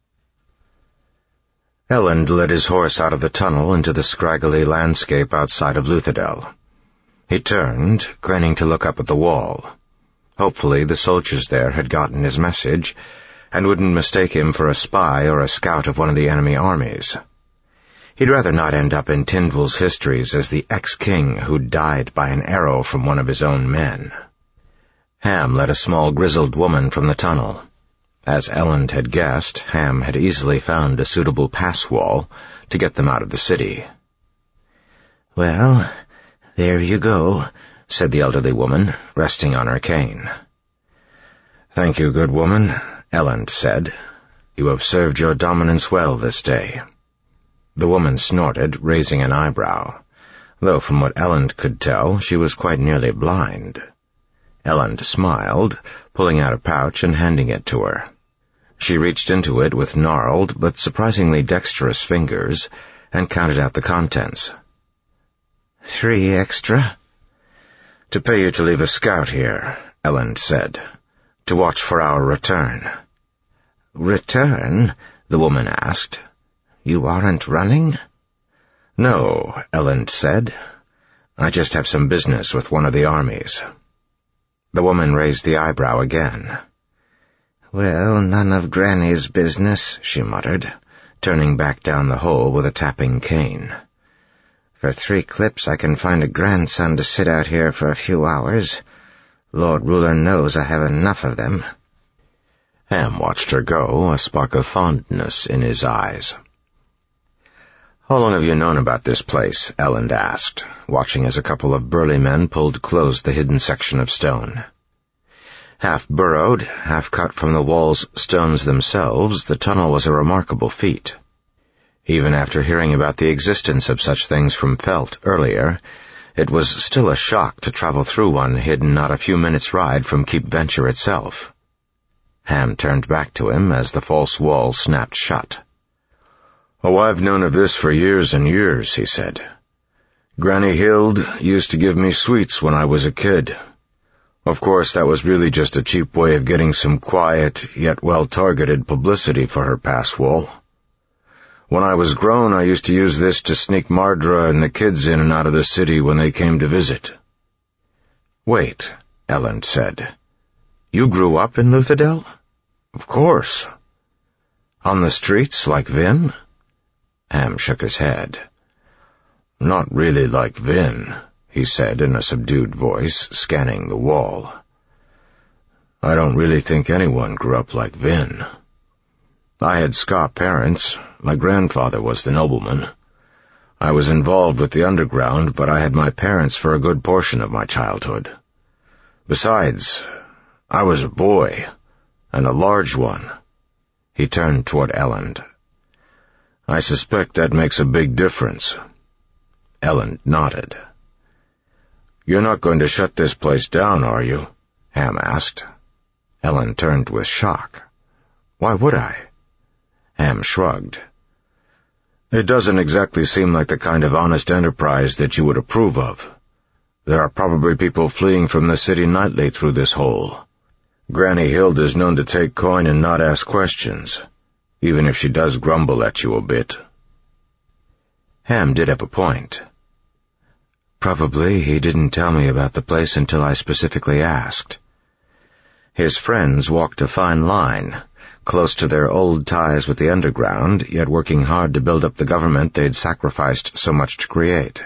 Elend led his horse out of the tunnel into the scraggly landscape outside of Luthadel. He turned, grinning to look up at the wall. Hopefully the soldiers there had gotten his message, and wouldn't mistake him for a spy or a scout of one of the enemy armies. He'd rather not end up in Tindwell's histories as the ex-king who died by an arrow from one of his own men. Ham led a small grizzled woman from the tunnel. As Elend had guessed, Ham had easily found a suitable pass wall to get them out of the city. "Well, there you go," said the elderly woman, resting on her cane. "Thank you, good woman," Elend said. "You have served your dominance well this day." The woman snorted, raising an eyebrow, though from what Elend could tell, she was quite nearly blind. Elend smiled, pulling out a pouch and handing it to her. She reached into it with gnarled but surprisingly dexterous fingers and counted out the contents. "Three extra?" "To pay you to leave a scout here," Elend said, "to watch for our return." "Return?" the woman asked. "You aren't running?" "No," Elend said. "I just have some business with one of the armies." The woman raised the eyebrow again. "Well, none of Granny's business," she muttered, turning back down the hole with a tapping cane. "For three clips I can find a grandson to sit out here for a few hours. Lord Ruler knows I have enough of them." Ham watched her go, a spark of fondness in his eyes. "How long have you known about this place?" Elend asked, watching as a couple of burly men pulled close the hidden section of stone. Half burrowed, half cut from the wall's stones themselves, the tunnel was a remarkable feat. Even after hearing about the existence of such things from Felt earlier, it was still a shock to travel through one hidden not a few minutes' ride from Keep Venture itself. Ham turned back to him as the false wall snapped shut. "Oh, I've known of this for years and years," he said. "Granny Hild used to give me sweets when I was a kid. Of course, that was really just a cheap way of getting some quiet, yet well-targeted publicity for her pass wall. When I was grown, I used to use this to sneak Mardra and the kids in and out of the city when they came to visit." "Wait," Elend said. "You grew up in Luthadel?" "Of course." "On the streets, like Vin?" Ham shook his head. "Not really like Vin," he said in a subdued voice, scanning the wall. "I don't really think anyone grew up like Vin. I had Ska parents. My grandfather was the nobleman. I was involved with the underground, but I had my parents for a good portion of my childhood. Besides, I was a boy, and a large one." He turned toward Elend. "I suspect that makes a big difference." Elend nodded. "You're not going to shut this place down, are you?" Ham asked. Elend turned with shock. "Why would I?" Ham shrugged. "It doesn't exactly seem like the kind of honest enterprise that you would approve of. There are probably people fleeing from the city nightly through this hole. Granny Hild is known to take coin and not ask questions, even if she does grumble at you a bit." Ham did have a point. Probably he didn't tell me about the place until I specifically asked. His friends walked a fine line, close to their old ties with the underground, yet working hard to build up the government they'd sacrificed so much to create.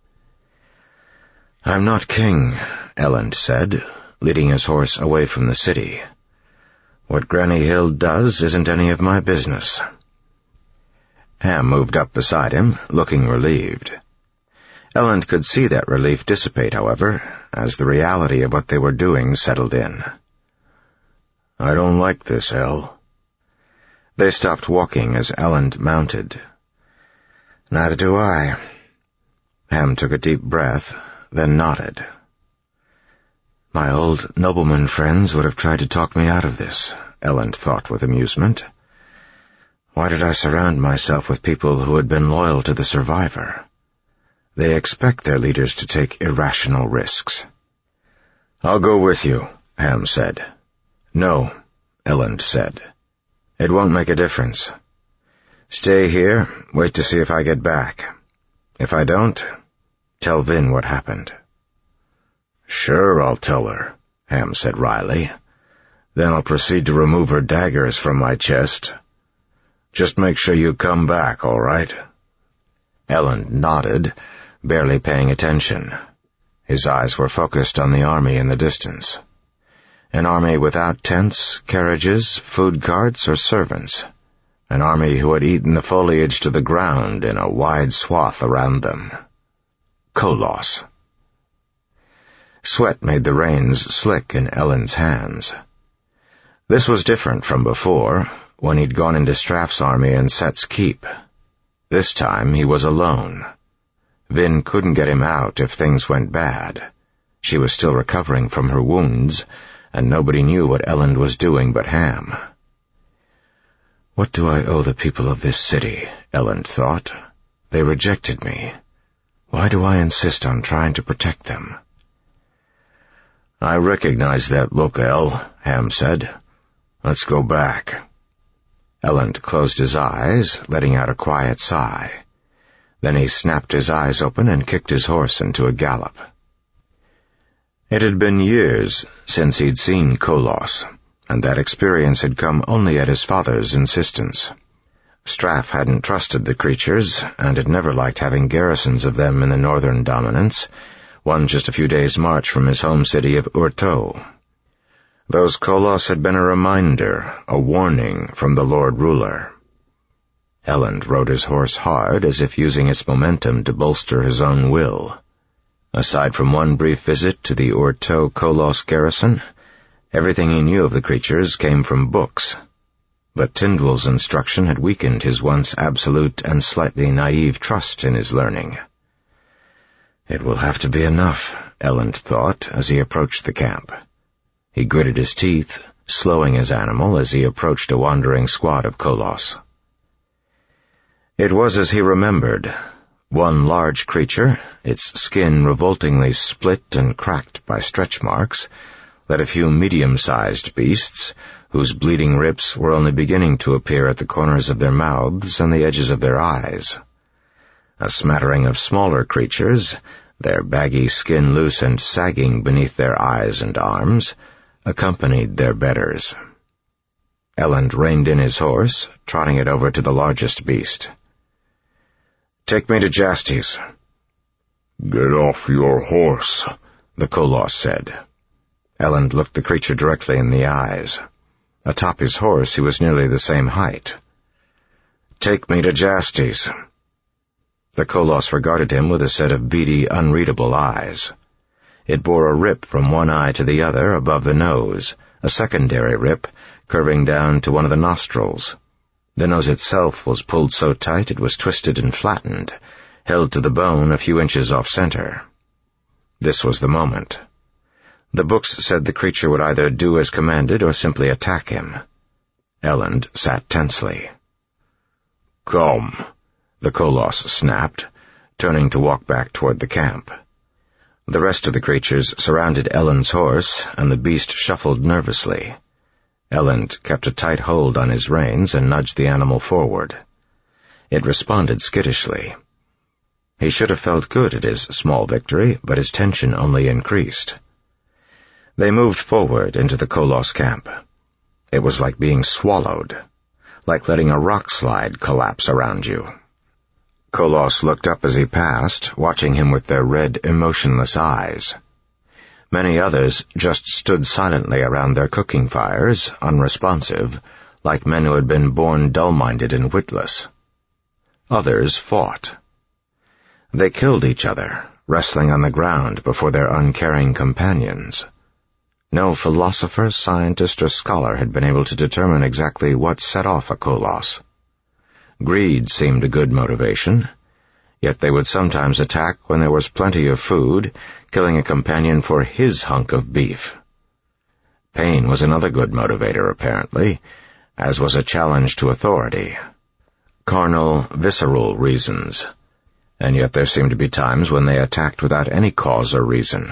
"I'm not king," Elend said, leading his horse away from the city. "What Granny Hild does isn't any of my business." Ham moved up beside him, looking relieved. Elend could see that relief dissipate, however, as the reality of what they were doing settled in. "I don't like this, El." They stopped walking as Elend mounted. "Neither do I." Ham took a deep breath, then nodded. "My old nobleman friends would have tried to talk me out of this," Elend thought with amusement. "Why did I surround myself with people who had been loyal to the survivor? They expect their leaders to take irrational risks." "I'll go with you," Ham said. "No," Elend said. "It won't make a difference. Stay here, wait to see if I get back. If I don't, tell Vin what happened." "Sure, I'll tell her," Ham said wryly. Then I'll proceed to remove her daggers from my chest. Just make sure you come back, all right?" Elend nodded, barely paying attention. His eyes were focused on the army in the distance. An army without tents, carriages, food carts, or servants. An army who had eaten the foliage to the ground in a wide swath around them. Koloss. Sweat made the reins slick in Elend's hands. This was different from before, when he'd gone into Straff's army in Set's Keep. This time he was alone. Vin couldn't get him out if things went bad. She was still recovering from her wounds, and nobody knew what Elend was doing but Ham. "What do I owe the people of this city?" Elend thought. "They rejected me. Why do I insist on trying to protect them?" "I recognize that look, El," Ham said. "Let's go back." Elend closed his eyes, letting out a quiet sigh. Then he snapped his eyes open and kicked his horse into a gallop. It had been years since he'd seen Koloss, and that experience had come only at his father's insistence. Straff hadn't trusted the creatures, and had never liked having garrisons of them in the northern dominance, one just a few days' march from his home city of Urto. Those Koloss had been a reminder, a warning from the Lord Ruler. Elend rode his horse hard, as if using its momentum to bolster his own will. Aside from one brief visit to the Urto Koloss garrison, everything he knew of the creatures came from books. But Tindwell's instruction had weakened his once absolute and slightly naive trust in his learning. It will have to be enough, Elend thought, as he approached the camp. He gritted his teeth, slowing his animal as he approached a wandering squad of Koloss. It was as he remembered. One large creature, its skin revoltingly split and cracked by stretch marks, led a few medium-sized beasts, whose bleeding rips were only beginning to appear at the corners of their mouths and the edges of their eyes. A smattering of smaller creatures, their baggy skin loose and sagging beneath their eyes and arms, accompanied their betters. Elend reined in his horse, trotting it over to the largest beast. "Take me to Jastes." "Get off your horse," the Koloss said. Elend looked the creature directly in the eyes. Atop his horse he was nearly the same height. "Take me to Jastes." The Koloss regarded him with a set of beady, unreadable eyes. It bore a rip from one eye to the other above the nose, a secondary rip curving down to one of the nostrils. The nose itself was pulled so tight it was twisted and flattened, held to the bone a few inches off-center. This was the moment. The books said the creature would either do as commanded or simply attack him. Elend sat tensely. "Come," the Koloss snapped, turning to walk back toward the camp. The rest of the creatures surrounded Elend's horse, and the beast shuffled nervously. Elend kept a tight hold on his reins and nudged the animal forward. It responded skittishly. He should have felt good at his small victory, but his tension only increased. They moved forward into the Koloss camp. It was like being swallowed, like letting a rock slide collapse around you. Koloss looked up as he passed, watching him with their red, emotionless eyes. Many others just stood silently around their cooking fires, unresponsive, like men who had been born dull-minded and witless. Others fought. They killed each other, wrestling on the ground before their uncaring companions. No philosopher, scientist, or scholar had been able to determine exactly what set off a Koloss. Greed seemed a good motivation, yet they would sometimes attack when there was plenty of food, killing a companion for his hunk of beef. Pain was another good motivator, apparently, as was a challenge to authority. Carnal, visceral reasons. And yet there seemed to be times when they attacked without any cause or reason.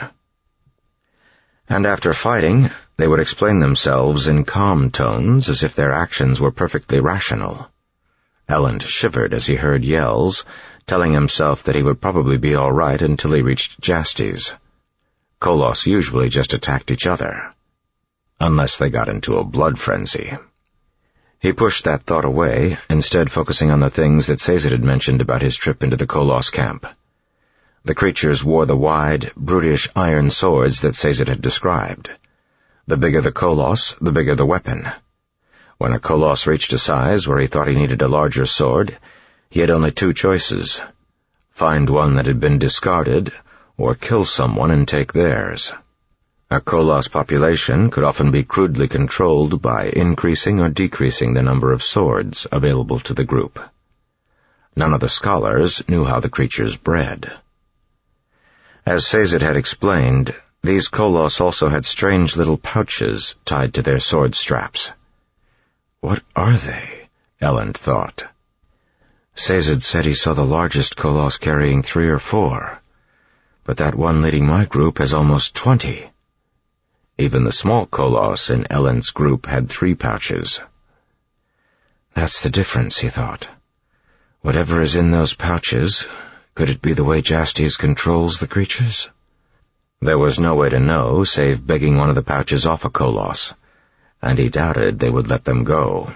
And after fighting, they would explain themselves in calm tones as if their actions were perfectly rational. Elend shivered as he heard yells, telling himself that he would probably be all right until he reached Jastes. Koloss usually just attacked each other. unless they got into a blood frenzy. He pushed that thought away, instead focusing on the things that Sazed had mentioned about his trip into the Koloss camp. The creatures wore the wide, brutish iron swords that Sazed had described. The bigger the Koloss, the bigger the weapon. When a Koloss reached a size where he thought he needed a larger sword, he had only two choices: find one that had been discarded, or kill someone and take theirs. A Koloss population could often be crudely controlled by increasing or decreasing the number of swords available to the group. None of the scholars knew how the creatures bred. As Sazed had explained, these Koloss also had strange little pouches tied to their sword straps. What are they? Elend thought. Sazed said he saw the largest Koloss carrying three or four, but that one leading my group has almost twenty. Even the small Koloss in Elend's group had three pouches. That's the difference, he thought. Whatever is in those pouches, could it be the way Jastes controls the creatures? There was no way to know save begging one of the pouches off a Koloss, and he doubted they would let them go.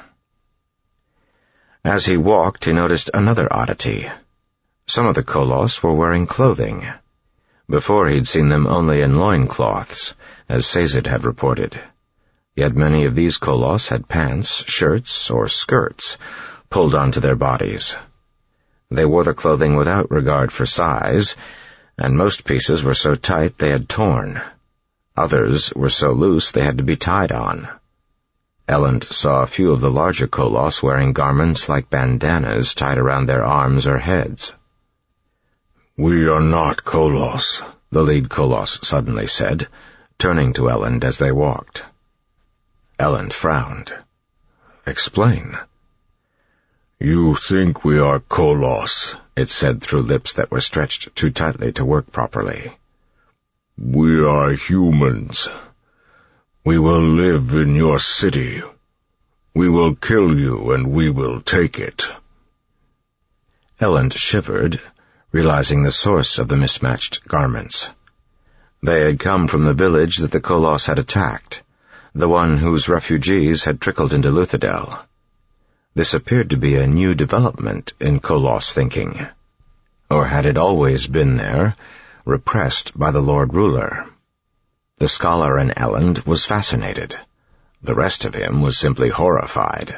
As he walked, he noticed another oddity. Some of the Koloss were wearing clothing. Before he'd seen them only in loincloths, as Sazed had reported. Yet many of these Koloss had pants, shirts, or skirts pulled onto their bodies. They wore the clothing without regard for size, and most pieces were so tight they had torn. Others were so loose they had to be tied on. Elend saw a few of the larger Koloss wearing garments like bandanas tied around their arms or heads. "We are not Koloss," the lead Koloss suddenly said, turning to Elend as they walked. Elend frowned. "Explain." "You think we are Koloss," it said through lips that were stretched too tightly to work properly. "We are humans. We will live in your city. We will kill you and we will take it." Elend shivered, realizing the source of the mismatched garments. They had come from the village that the Koloss had attacked, the one whose refugees had trickled into Luthadel. This appeared to be a new development in Koloss thinking. Or had it always been there, repressed by the Lord Ruler? The scholar in Elend was fascinated. The rest of him was simply horrified.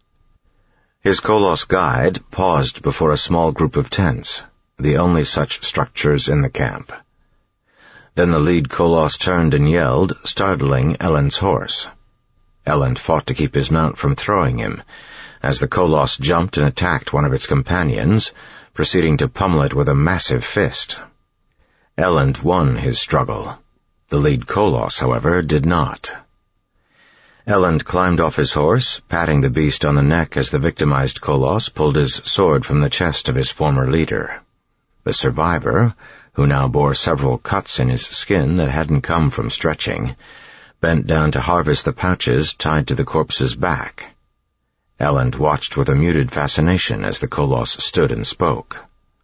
His Koloss guide paused before a small group of tents, the only such structures in the camp. Then the lead Koloss turned and yelled, startling Elend's horse. Elend fought to keep his mount from throwing him, as the Koloss jumped and attacked one of its companions, proceeding to pummel it with a massive fist. Elend won his struggle. The lead Koloss, however, did not. Elend climbed off his horse, patting the beast on the neck as the victimized Koloss pulled his sword from the chest of his former leader. The survivor, who now bore several cuts in his skin that hadn't come from stretching, bent down to harvest the pouches tied to the corpse's back. Elend watched with a muted fascination as the Koloss stood and spoke.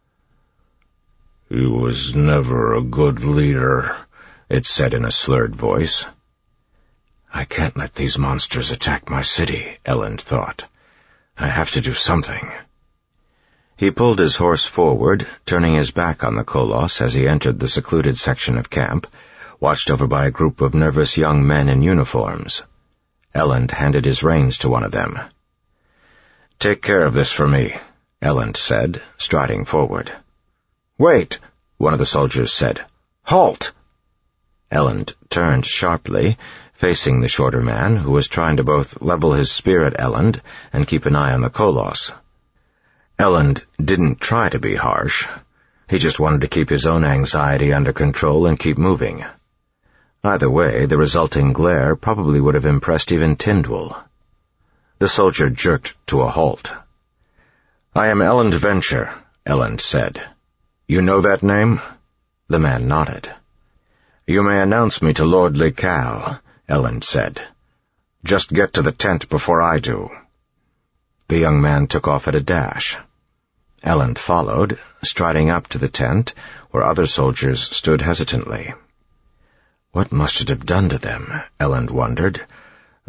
"He was never a good leader," it said in a slurred voice. "I can't let these monsters attack my city," Elend thought. "I have to do something." He pulled his horse forward, turning his back on the Koloss as he entered the secluded section of camp, watched over by a group of nervous young men in uniforms. Elend handed his reins to one of them. "Take care of this for me," Elend said, striding forward. "Wait," one of the soldiers said. "Halt!" Elend turned sharply, facing the shorter man, who was trying to both level his spear at Elend and keep an eye on the Koloss. Elend didn't try to be harsh. He just wanted to keep his own anxiety under control and keep moving. Either way, the resulting glare probably would have impressed even Tindwyl. The soldier jerked to a halt. "I am Elend Venture," Elend said. "You know that name?" The man nodded. "You may announce me to Lord Likal," Elend said. "Just get to the tent before I do." The young man took off at a dash. Elend followed, striding up to the tent, where other soldiers stood hesitantly. What must it have done to them, Elend wondered,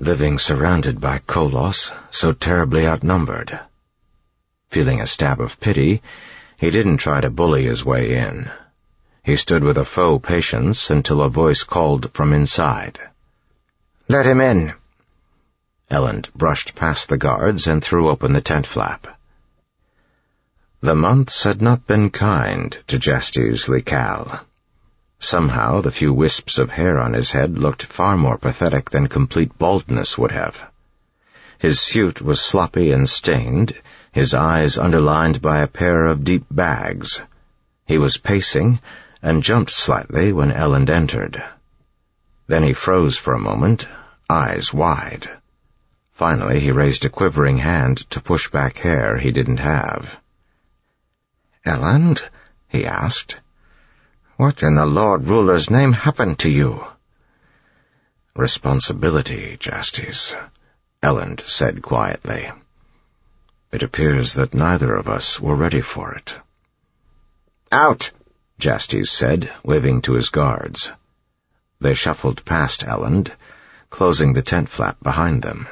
living surrounded by Koloss, so terribly outnumbered. Feeling a stab of pity, he didn't try to bully his way in. He stood with a faux patience until a voice called from inside. "Let him in." Elend brushed past the guards and threw open the tent flap. The months had not been kind to Jastes Likal. Somehow the few wisps of hair on his head looked far more pathetic than complete baldness would have. His suit was sloppy and stained, his eyes underlined by a pair of deep bags. He was pacing and jumped slightly when Elend entered. Then he froze for a moment, eyes wide. Finally he raised a quivering hand to push back hair he didn't have. "Elend?" he asked. "What in the Lord Ruler's name happened to you?" "Responsibility, Jastes," Elend said quietly. "It appears that neither of us were ready for it." "Out!" Jastes said, waving to his guards. They shuffled past Elend, closing the tent flap behind them.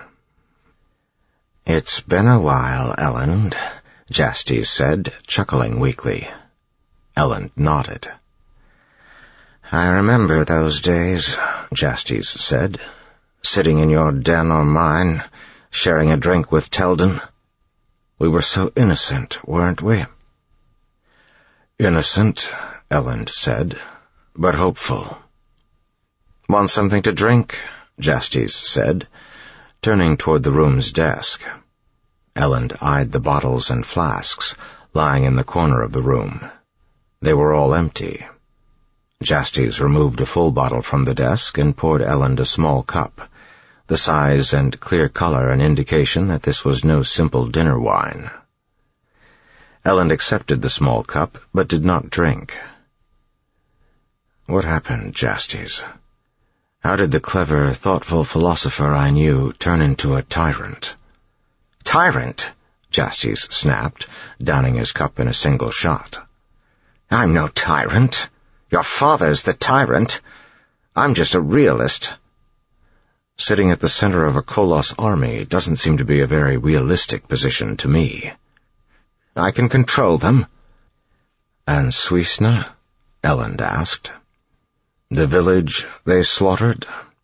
"It's been a while, Elend," Jastes said, chuckling weakly. Elend nodded. "I remember those days," Jastes said, "sitting in your den or mine, sharing a drink with Teldon. We were so innocent, weren't we?" "Innocent," Elend said, "but hopeful." "Want something to drink?" Jastes said, turning toward the room's desk. Elend eyed the bottles and flasks lying in the corner of the room. They were all empty. Jastes removed a full bottle from the desk and poured Elend a small cup, the size and clear color an indication that this was no simple dinner wine. Elend accepted the small cup, but did not drink. "What happened, Jastes? How did the clever, thoughtful philosopher I knew turn into a tyrant?" "Tyrant?" Jastes snapped, downing his cup in a single shot. "I'm no tyrant. Your father's the tyrant. I'm just a realist." "Sitting at the center of a Koloss army doesn't seem to be a very realistic position to me." "I can control them." "And Suisna?" Elend asked. "The village they slaughtered?"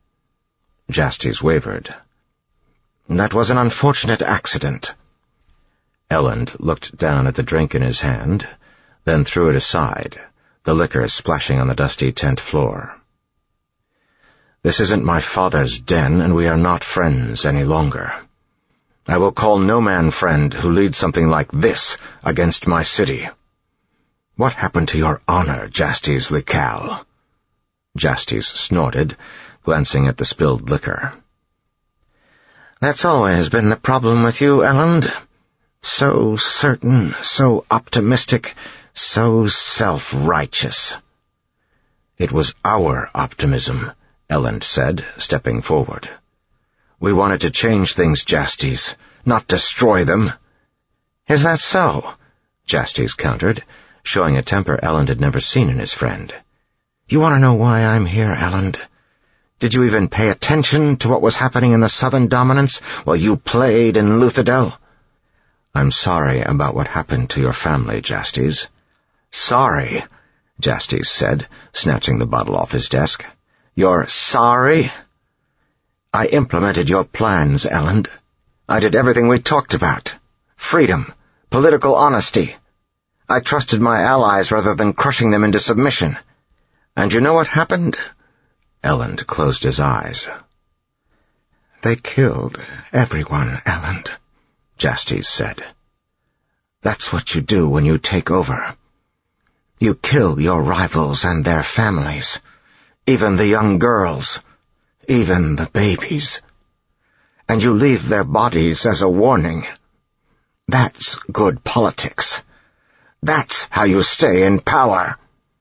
Jastes wavered. "That was an unfortunate accident." Elend looked down at the drink in his hand, then threw it aside, the liquor splashing on the dusty tent floor. "This isn't my father's den, and we are not friends any longer. I will call no man friend who leads something like this against my city. What happened to your honor, Jastes Likal?" Jastes snorted, glancing at the spilled liquor. "That's always been the problem with you, Elend. So certain, so optimistic, so self-righteous." "It was our optimism," Elend said, stepping forward. "We wanted to change things, Jastes, not destroy them." "Is that so?" Jastes countered, showing a temper Elend had never seen in his friend. "You want to know why I'm here, Elend? Did you even pay attention to what was happening in the Southern Dominance while you played in Luthadel?" "I'm sorry about what happened to your family, Jastes." "Sorry?" Jastes said, snatching the bottle off his desk. "You're sorry?" "I implemented your plans, Elend. I did everything we talked about. Freedom, political honesty. I trusted my allies rather than crushing them into submission. And you know what happened?" Elend closed his eyes. "They killed everyone, Elend," Jastes said. "That's what you do when you take over. You kill your rivals and their families, even the young girls, even the babies. And you leave their bodies as a warning. That's good politics. That's how you stay in power."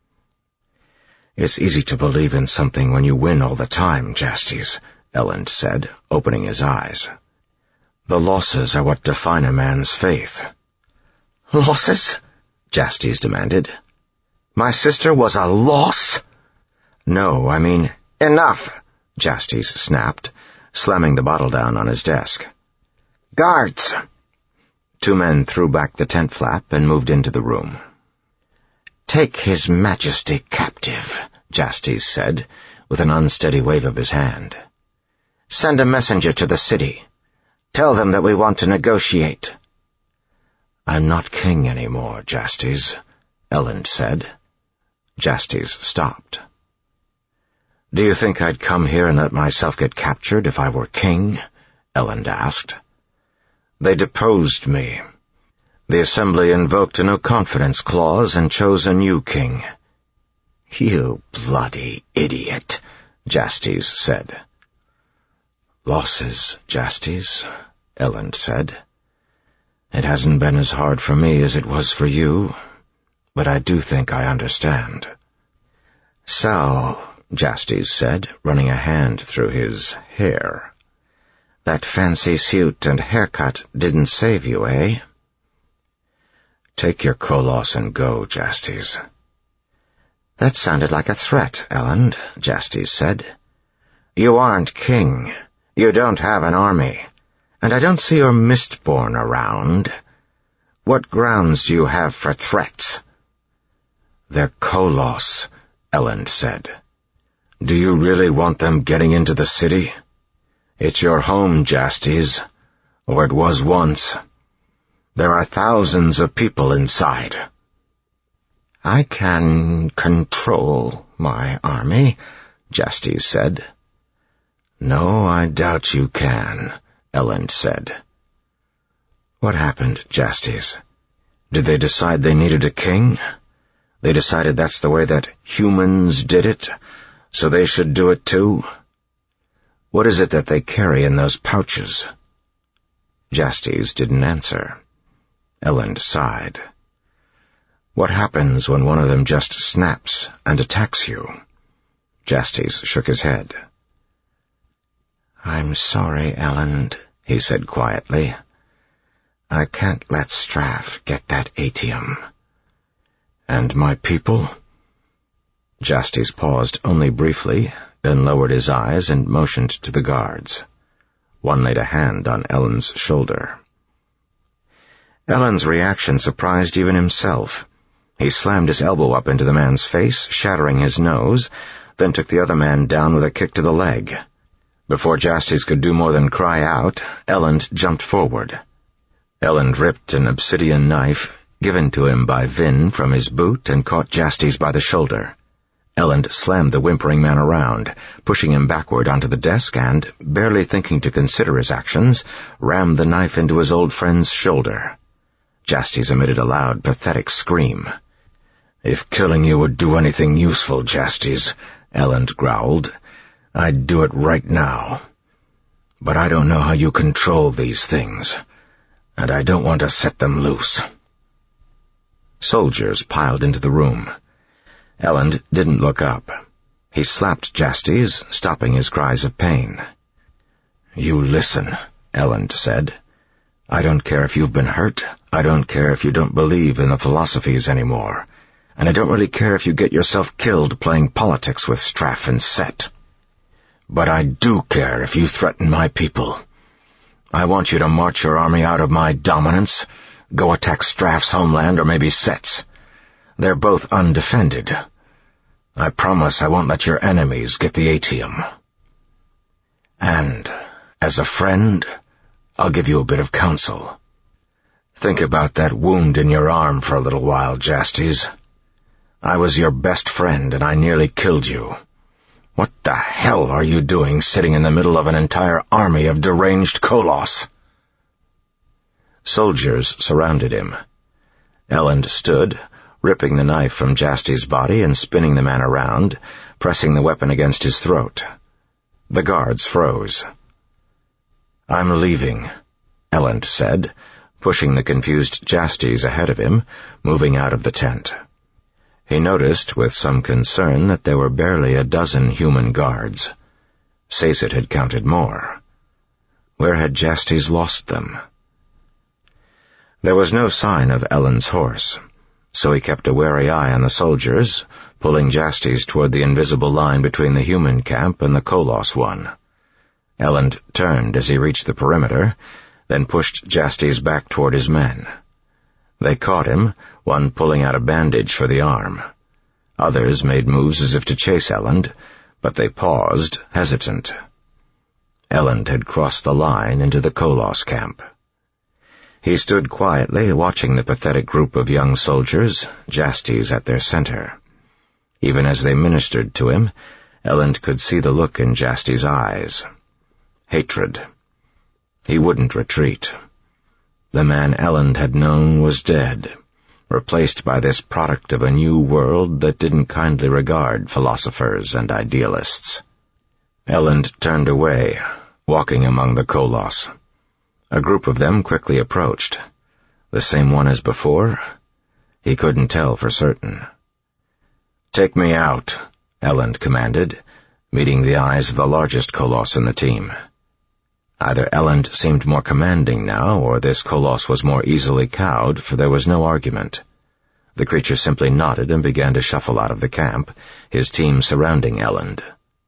"It's easy to believe in something when you win all the time, Jastes," Elend said, opening his eyes. "The losses are what define a man's faith." "Losses?" Jastes demanded. "My sister was a loss?" "No, I mean—" "Enough," Jastes snapped, slamming the bottle down on his desk. "Guards!" Two men threw back the tent flap and moved into the room. "Take His Majesty captive," Jastes said, with an unsteady wave of his hand. "Send a messenger to the city. Tell them that we want to negotiate." "I'm not king anymore, Jastes," Elend said. Jastes stopped. "Do you think I'd come here and let myself get captured if I were king?" Elend asked. "They deposed me. The Assembly invoked a no-confidence clause and chose a new king." "You bloody idiot," Jastes said. "Losses, Jastes," Elend said. "It hasn't been as hard for me as it was for you, but I do think I understand." "So," Jastes said, running a hand through his hair, "that fancy suit and haircut didn't save you, eh?" "Take your Koloss and go, Jastes." "That sounded like a threat, Elend," Jastes said. "You aren't king. You don't have an army. And I don't see your Mistborn around. What grounds do you have for threats?" "They're Koloss," Elend said. "Do you really want them getting into the city? It's your home, Jastes, or it was once. There are thousands of people inside." "I can control my army," Jastes said. "No, I doubt you can," Elend said. "What happened, Jastes? Did they decide they needed a king? They decided that's the way that humans did it, so they should do it too? What is it that they carry in those pouches?" Jastes didn't answer. Elend sighed. "What happens when one of them just snaps and attacks you?" Jastes shook his head. "I'm sorry, Elend," he said quietly. "I can't let Straff get that atium." "And my people?" Jastes paused only briefly, then lowered his eyes and motioned to the guards. One laid a hand on Elend's shoulder. Elend's reaction surprised even himself. He slammed his elbow up into the man's face, shattering his nose, then took the other man down with a kick to the leg. Before Jastes could do more than cry out, Elend jumped forward. Elend ripped an obsidian knife, given to him by Vin, from his boot and caught Jastes by the shoulder. Elend slammed the whimpering man around, pushing him backward onto the desk and, barely thinking to consider his actions, rammed the knife into his old friend's shoulder. Jastes emitted a loud, pathetic scream. "If killing you would do anything useful, Jastes," Elend growled, "I'd do it right now. But I don't know how you control these things, and I don't want to set them loose." Soldiers piled into the room. Elend didn't look up. He slapped Jastes, stopping his cries of pain. "You listen," Elend said. "I don't care if you've been hurt. I don't care if you don't believe in the philosophies anymore. And I don't really care if you get yourself killed playing politics with Straff and Set. But I do care if you threaten my people. I want you to march your army out of my dominance, go attack Straff's homeland or maybe Set's. They're both undefended. I promise I won't let your enemies get the atium. And, as a friend, I'll give you a bit of counsel. Think about that wound in your arm for a little while, Jastes. I was your best friend and I nearly killed you. What the hell are you doing sitting in the middle of an entire army of deranged Koloss?" Soldiers surrounded him. Elend stood, ripping the knife from Jastes' body and spinning the man around, pressing the weapon against his throat. The guards froze. "I'm leaving," Elend said, pushing the confused Jastes ahead of him, moving out of the tent. He noticed with some concern that there were barely a dozen human guards. Sazed had counted more. Where had Jastes lost them? There was no sign of Elend's horse, so he kept a wary eye on the soldiers, pulling Jastes toward the invisible line between the human camp and the Koloss one. Elend turned as he reached the perimeter, then pushed Jastes back toward his men. They caught him, one pulling out a bandage for the arm. Others made moves as if to chase Elend, but they paused, hesitant. Elend had crossed the line into the Koloss camp. He stood quietly, watching the pathetic group of young soldiers, Jastes at their center. Even as they ministered to him, Elend could see the look in Jastes' eyes. Hatred. He wouldn't retreat. The man Elend had known was dead, replaced by this product of a new world that didn't kindly regard philosophers and idealists. Elend turned away, walking among the Koloss. A group of them quickly approached. The same one as before? He couldn't tell for certain. "Take me out," Elend commanded, meeting the eyes of the largest Koloss in the team. Either Elend seemed more commanding now, or this Koloss was more easily cowed, for there was no argument. The creature simply nodded and began to shuffle out of the camp, his team surrounding Elend.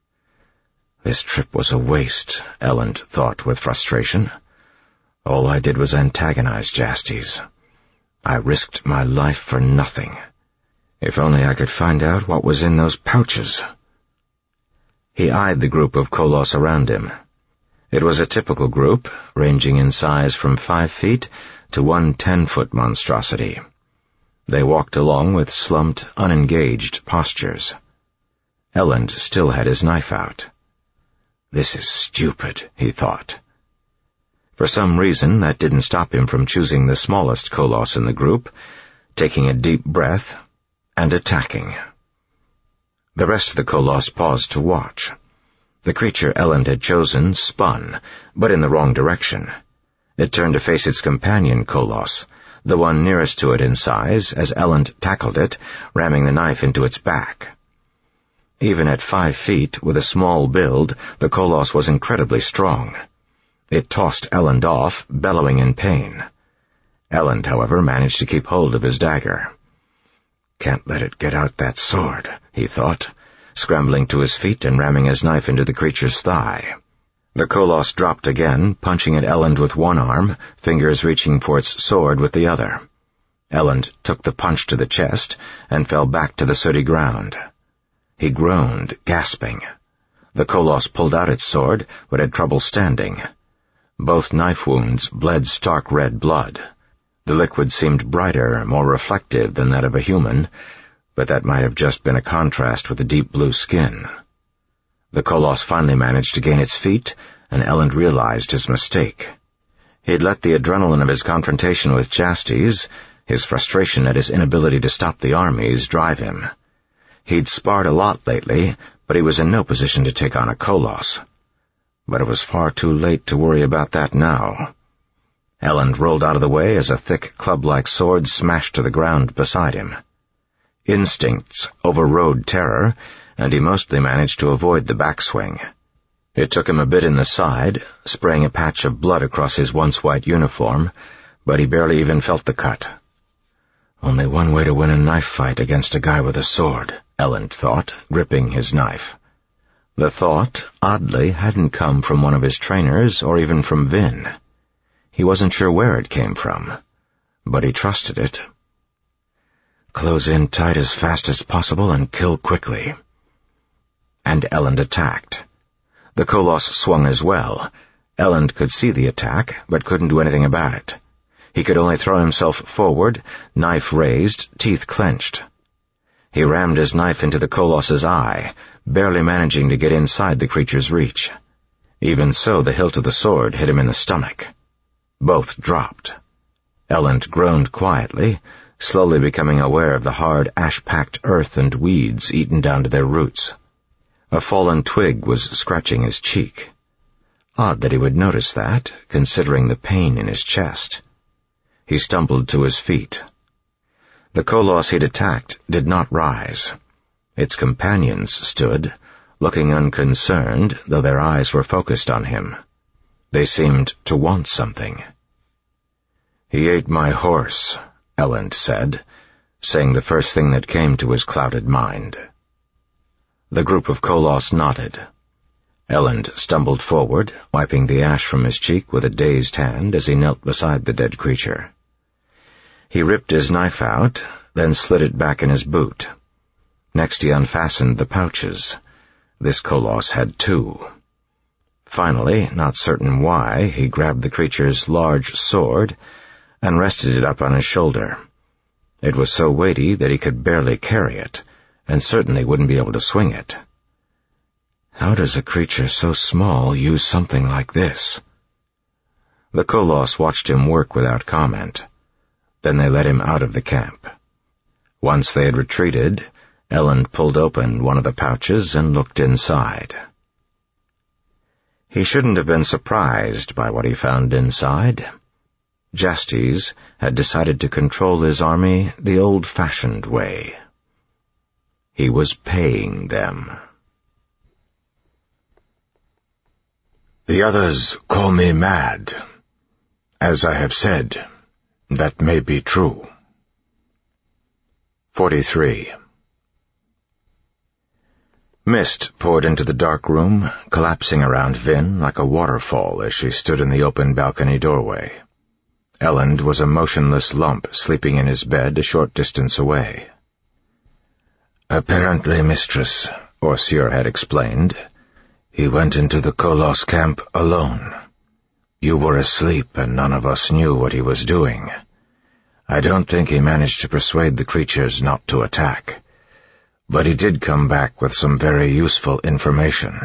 This trip was a waste, Elend thought with frustration. All I did was antagonize Jastes. I risked my life for nothing. If only I could find out what was in those pouches. He eyed the group of Koloss around him. It was a typical group, ranging in size from five feet to one ten-foot monstrosity. They walked along with slumped, unengaged postures. Elend still had his knife out. This is stupid, he thought. For some reason, that didn't stop him from choosing the smallest Koloss in the group, taking a deep breath, and attacking. The rest of the Koloss paused to watch. The creature Elend had chosen spun, but in the wrong direction. It turned to face its companion Koloss, the one nearest to it in size, as Elend tackled it, ramming the knife into its back. Even at five feet, with a small build, the Koloss was incredibly strong. It tossed Elend off, bellowing in pain. Elend, however, managed to keep hold of his dagger. Can't let it get out that sword, he thought, scrambling to his feet and ramming his knife into the creature's thigh. The Koloss dropped again, punching at Elend with one arm, fingers reaching for its sword with the other. Elend took the punch to the chest and fell back to the sooty ground. He groaned, gasping. The Koloss pulled out its sword, but had trouble standing. Both knife wounds bled stark red blood. The liquid seemed brighter, more reflective than that of a human, but that might have just been a contrast with the deep blue skin. The Koloss finally managed to gain its feet, and Elend realized his mistake. He'd let the adrenaline of his confrontation with Jastes, his frustration at his inability to stop the armies, drive him. He'd sparred a lot lately, but he was in no position to take on a Koloss. But it was far too late to worry about that now. Elend rolled out of the way as a thick club-like sword smashed to the ground beside him. Instincts overrode terror, and he mostly managed to avoid the backswing. It took him a bit in the side, spraying a patch of blood across his once-white uniform, but he barely even felt the cut. Only one way to win a knife fight against a guy with a sword, Elend thought, gripping his knife. The thought, oddly, hadn't come from one of his trainers or even from Vin. He wasn't sure where it came from, but he trusted it. Close in tight as fast as possible and kill quickly. And Elend attacked. The Koloss swung as well. Elend could see the attack, but couldn't do anything about it. He could only throw himself forward, knife raised, teeth clenched. He rammed his knife into the Koloss's eye, barely managing to get inside the creature's reach. Even so, the hilt of the sword hit him in the stomach. Both dropped. Elend groaned quietly, slowly becoming aware of the hard, ash-packed earth and weeds eaten down to their roots. A fallen twig was scratching his cheek. Odd that he would notice that, considering the pain in his chest. He stumbled to his feet. The Koloss he'd attacked did not rise. Its companions stood, looking unconcerned, though their eyes were focused on him. They seemed to want something. "He ate my horse," Elend said, saying the first thing that came to his clouded mind. The group of Koloss nodded. Elend stumbled forward, wiping the ash from his cheek with a dazed hand as he knelt beside the dead creature. He ripped his knife out, then slid it back in his boot. Next he unfastened the pouches. This koloss had two. Finally, not certain why, he grabbed the creature's large sword and rested it up on his shoulder. It was so weighty that he could barely carry it, and certainly wouldn't be able to swing it. How does a creature so small use something like this? The koloss watched him work without comment. Then they let him out of the camp. Once they had retreated, Elend pulled open one of the pouches and looked inside. He shouldn't have been surprised by what he found inside. Jastes had decided to control his army the old-fashioned way. He was paying them. The others call me mad. As I have said, that may be true. forty-three. Mist poured into the dark room, collapsing around Vin like a waterfall as she stood in the open balcony doorway. Elend was a motionless lump sleeping in his bed a short distance away. Apparently, mistress, Orsir had explained, he went into the koloss camp alone. You were asleep and none of us knew what he was doing. I don't think he managed to persuade the creatures not to attack, but he did come back with some very useful information.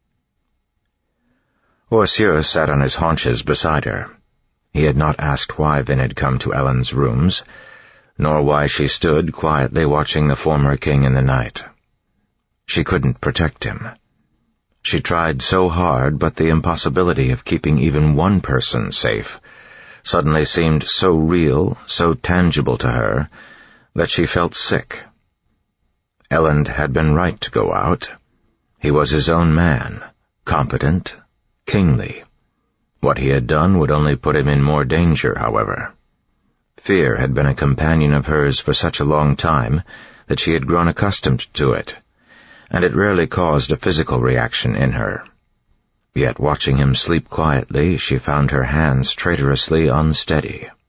Orsir sat on his haunches beside her. He had not asked why Vin had come to Elend's rooms, nor why she stood quietly watching the former king in the night. She couldn't protect him. She tried so hard, but the impossibility of keeping even one person safe suddenly seemed so real, so tangible to her, that she felt sick. Elend had been right to go out. He was his own man, competent, kingly. What he had done would only put him in more danger, however. Fear had been a companion of hers for such a long time that she had grown accustomed to it, and it rarely caused a physical reaction in her. Yet watching him sleep quietly, she found her hands traitorously unsteady.